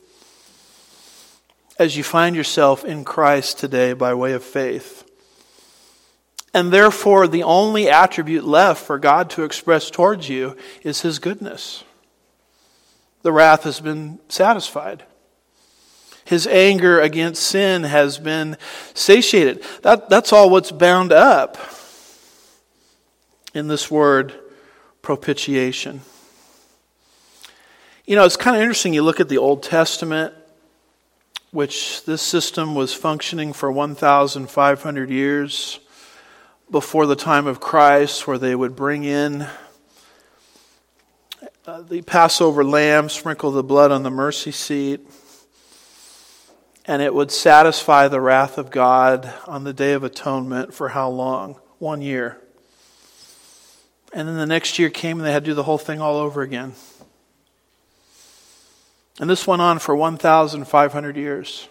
Speaker 1: as you find yourself in Christ today by way of faith. And therefore, the only attribute left for God to express towards you is his goodness. The wrath has been satisfied. His anger against sin has been satiated. That, that's all what's bound up in this word, propitiation. You know, it's kind of interesting. You look at the Old Testament, which this system was functioning for one thousand five hundred years before the time of Christ, where they would bring in uh, the Passover lamb, sprinkle the blood on the mercy seat, and it would satisfy the wrath of God on the Day of Atonement for how long? One year. And then the next year came and they had to do the whole thing all over again. And this went on for one thousand five hundred years.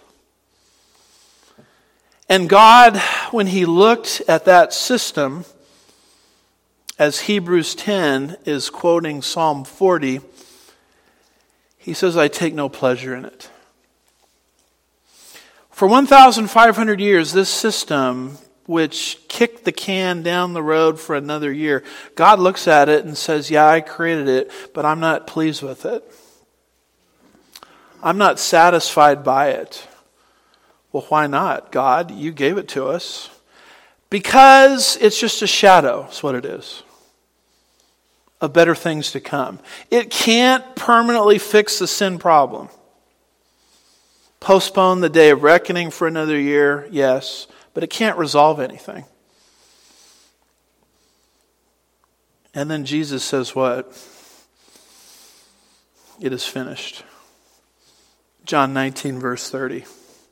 Speaker 1: And God, when he looked at that system, as Hebrews ten is quoting Psalm forty, he says, I take no pleasure in it. For one thousand five hundred years, this system, which kicked the can down the road for another year, God looks at it and says, yeah, I created it, but I'm not pleased with it. I'm not satisfied by it. Well, why not, God? You gave it to us. Because it's just a shadow, is what it is, of better things to come. It can't permanently fix the sin problem. Postpone the day of reckoning for another year, yes, but it can't resolve anything. And then Jesus says what? It is finished. John nineteen, verse thirty.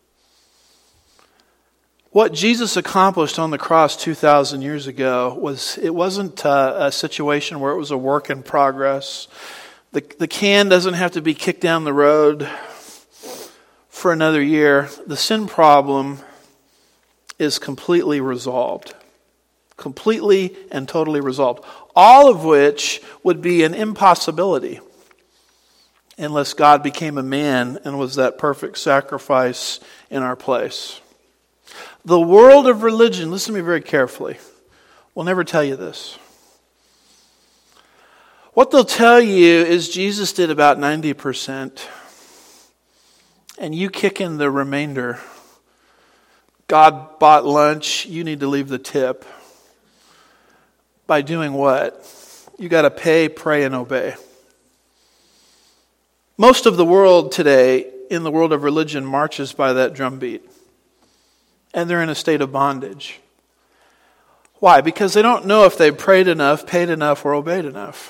Speaker 1: What Jesus accomplished on the cross two thousand years ago was, it wasn't a, a situation where it was a work in progress. The, the can doesn't have to be kicked down the road for another year. The sin problem is completely resolved. Completely and totally resolved. All of which would be an impossibility unless God became a man and was that perfect sacrifice in our place. The world of religion, listen to me very carefully, will never tell you this. What they'll tell you is Jesus did about ninety percent, and you kick in the remainder. God bought lunch, you need to leave the tip. By doing what? You got to pay, pray, and obey. Most of the world today, in the world of religion, marches by that drumbeat. And they're in a state of bondage. Why? Because they don't know if they've prayed enough, paid enough, or obeyed enough.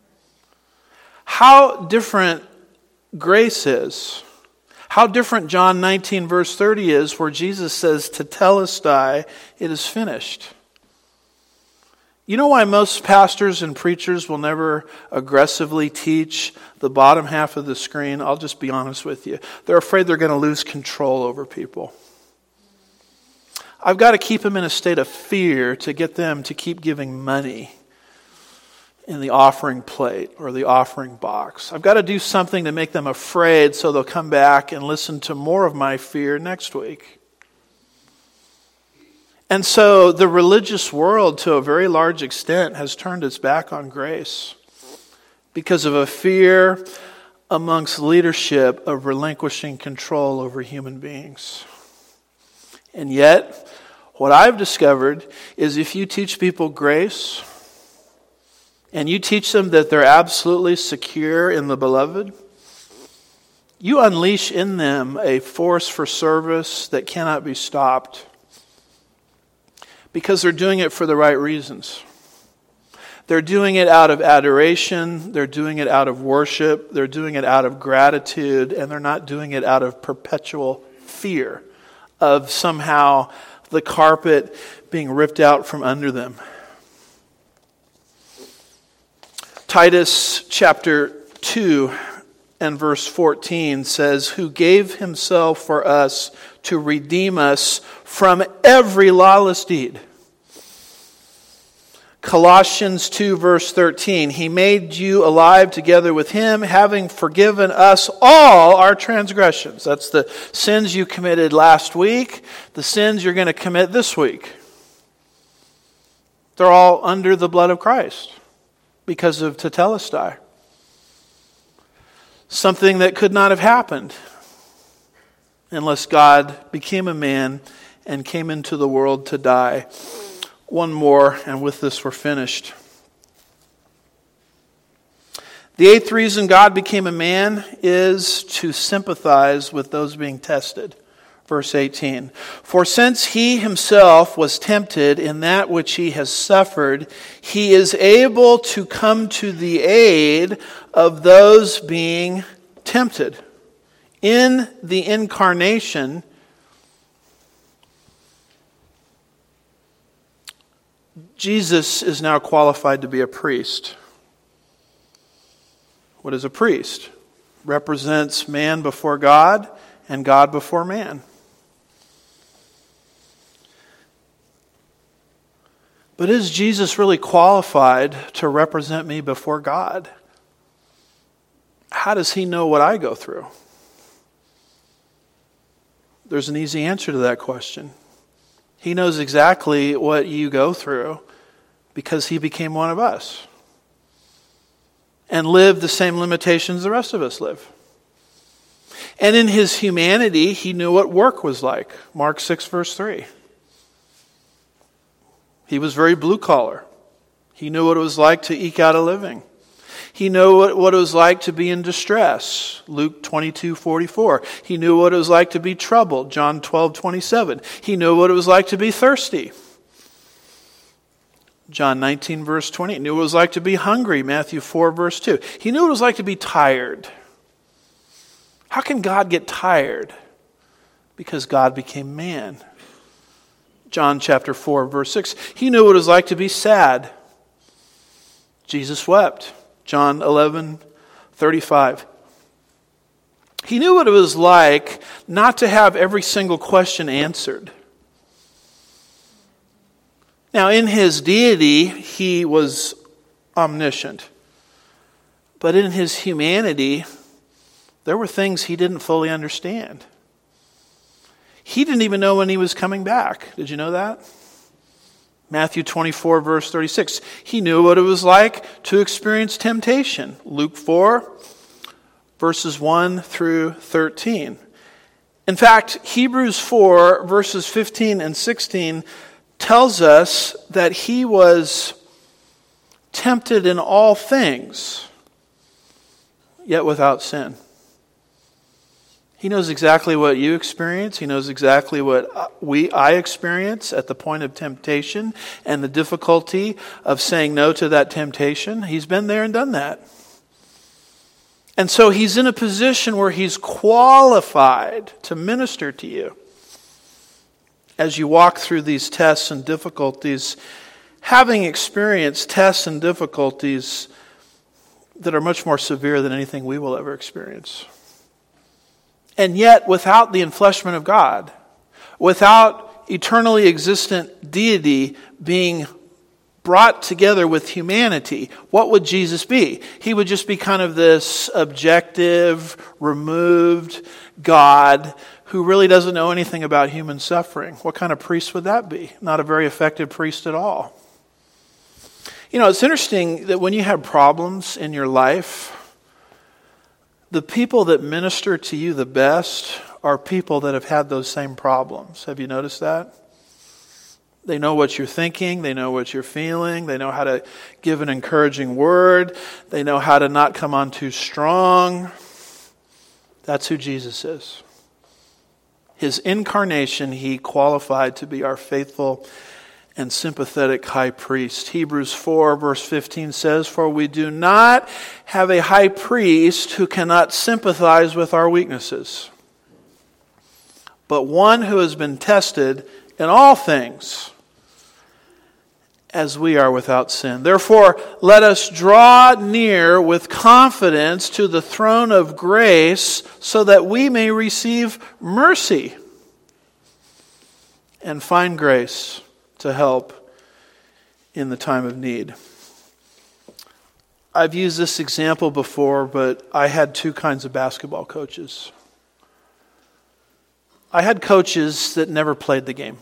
Speaker 1: How different grace is. How different John nineteen, verse thirty is, where Jesus says, Tetelestai, it is finished. You know why most pastors and preachers will never aggressively teach the bottom half of the screen? I'll just be honest with you. They're afraid they're going to lose control over people. I've got to keep them in a state of fear to get them to keep giving money in the offering plate or the offering box. I've got to do something to make them afraid so they'll come back and listen to more of my fear next week. And so the religious world, to a very large extent, has turned its back on grace because of a fear amongst leadership of relinquishing control over human beings. And yet, what I've discovered is if you teach people grace and you teach them that they're absolutely secure in the beloved, you unleash in them a force for service that cannot be stopped. Because they're doing it for the right reasons. They're doing it out of adoration. They're doing it out of worship. They're doing it out of gratitude. And they're not doing it out of perpetual fear of somehow the carpet being ripped out from under them. Titus chapter two and verse fourteen says, who gave himself for us to redeem us from every lawless deed. Colossians two verse thirteen, he made you alive together with him, having forgiven us all our transgressions. That's the sins you committed last week, the sins you're going to commit this week. They're all under the blood of Christ because of Tetelestai. Something that could not have happened unless God became a man and came into the world to die. One more, and with this we're finished. The eighth reason God became a man is to sympathize with those being tested. Verse eighteen. For since he himself was tempted in that which he has suffered, he is able to come to the aid of those being tempted. In the incarnation, Jesus is now qualified to be a priest. What is a priest? represents man before God and God before man. But is Jesus really qualified to represent me before God? How does he know what I go through? There's an easy answer to that question. He knows exactly what you go through because he became one of us and lived the same limitations the rest of us live. And in his humanity, he knew what work was like. Mark six, verse three. He was very blue collar. He knew what it was like to eke out a living. He knew what, what it was like to be in distress. Luke twenty-two, forty-four. He knew what it was like to be troubled. John twelve, twenty-seven. He knew what it was like to be thirsty. John nineteen, verse twenty. He knew what it was like to be hungry. Matthew four, verse two. He knew what it was like to be tired. How can God get tired? Because God became man. John chapter four, verse six. He knew what it was like to be sad. Jesus wept. John eleven, thirty-five. He knew what it was like not to have every single question answered. Now, in his deity, he was omniscient. But in his humanity, there were things he didn't fully understand. He didn't even know when he was coming back. Did you know that? Matthew twenty-four, verse thirty-six. He knew what it was like to experience temptation. Luke four, verses one through thirteen. In fact, Hebrews four, verses fifteen and sixteen tells us that he was tempted in all things, yet without sin. He knows exactly what you experience. He knows exactly what we I experience at the point of temptation and the difficulty of saying no to that temptation. He's been there and done that. And so he's in a position where he's qualified to minister to you as you walk through these tests and difficulties, having experienced tests and difficulties that are much more severe than anything we will ever experience. And yet, without the enfleshment of God, without eternally existent deity being brought together with humanity, what would Jesus be? He would just be kind of this objective, removed God who really doesn't know anything about human suffering. What kind of priest would that be? Not a very effective priest at all. You know, it's interesting that when you have problems in your life, the people that minister to you the best are people that have had those same problems. Have you noticed that? They know what you're thinking. They know what you're feeling. They know how to give an encouraging word. They know how to not come on too strong. That's who Jesus is. His incarnation, he qualified to be our faithful and sympathetic high priest. Hebrews four verse fifteen says, "For we do not have a high priest who cannot sympathize with our weaknesses, but one who has been tested in all things, as we are without sin. Therefore, let us draw near with confidence to the throne of grace, so that we may receive mercy and find grace to help in the time of need." I've used this example before, but I had two kinds of basketball coaches. I had coaches that never played the game.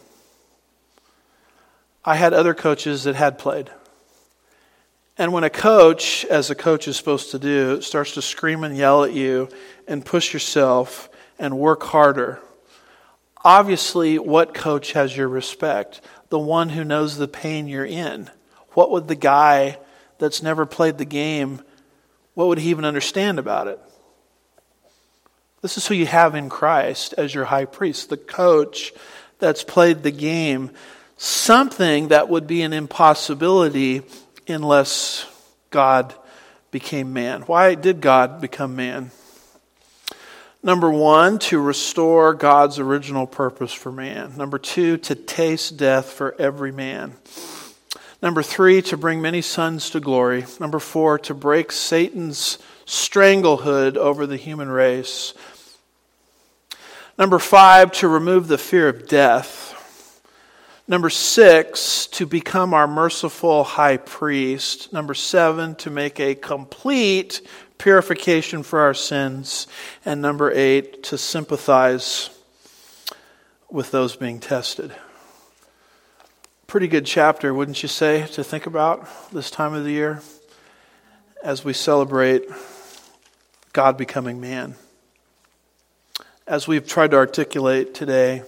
Speaker 1: I had other coaches that had played. And when a coach, as a coach is supposed to do, starts to scream and yell at you and push yourself and work harder, obviously, what coach has your respect? The one who knows the pain you're in. What would the guy that's never played the game, what would he even understand about it? This is who you have in Christ as your high priest, the coach that's played the game, something that would be an impossibility unless God became man. Why did God become man? Number one, to restore God's original purpose for man. Number two, to taste death for every man. Number three, to bring many sons to glory. Number four, to break Satan's stranglehold over the human race. Number five, to remove the fear of death. Number six, to become our merciful high priest. Number seven, to make a complete purification for our sins. And number eight, to sympathize with those being tested. Pretty good chapter, wouldn't you say, to think about this time of the year as we celebrate God becoming man. As we've tried to articulate today,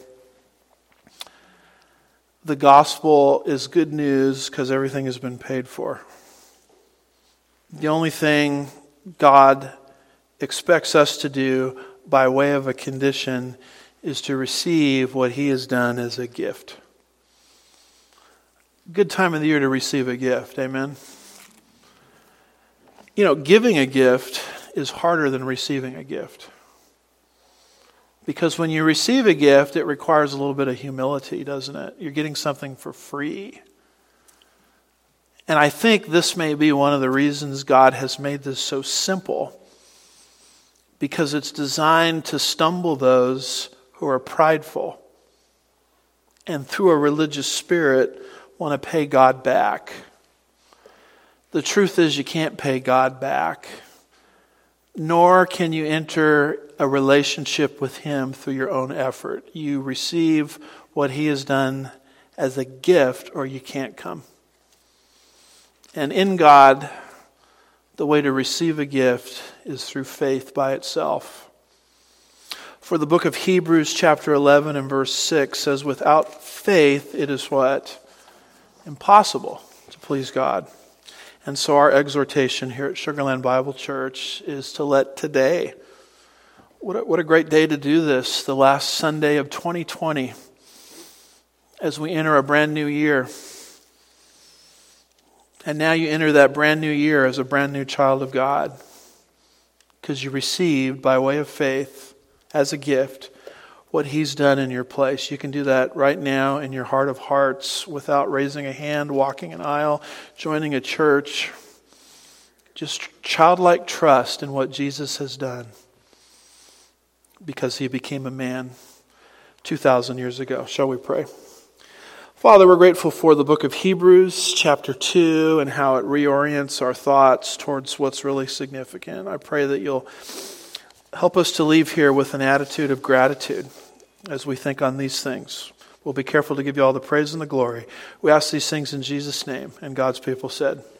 Speaker 1: the gospel is good news because everything has been paid for. The only thing God expects us to do by way of a condition is to receive what he has done as a gift. Good time of the year to receive a gift, amen? You know, giving a gift is harder than receiving a gift. Because when you receive a gift, it requires a little bit of humility, doesn't it? You're getting something for free. And I think this may be one of the reasons God has made this so simple. Because it's designed to stumble those who are prideful. And through a religious spirit, want to pay God back. The truth is you can't pay God back. Nor can you enter a relationship with him through your own effort. You receive what he has done as a gift, or you can't come. And in God, the way to receive a gift is through faith by itself. For the book of Hebrews chapter eleven and verse six says, without faith it is what? Impossible to please God. And so our exhortation here at Sugar Land Bible Church is to let today, what a, what a great day to do this, the last Sunday of twenty twenty, as we enter a brand new year. And now you enter that brand new year as a brand new child of God, because you received by way of faith as a gift what he's done in your place. You can do that right now in your heart of hearts without raising a hand, walking an aisle, joining a church. Just childlike trust in what Jesus has done because he became a man two thousand years ago. Shall we pray? Father, we're grateful for the book of Hebrews chapter two and how it reorients our thoughts towards what's really significant. I pray that you'll help us to leave here with an attitude of gratitude as we think on these things. We'll be careful to give you all the praise and the glory. We ask these things in Jesus' name. And God's people said,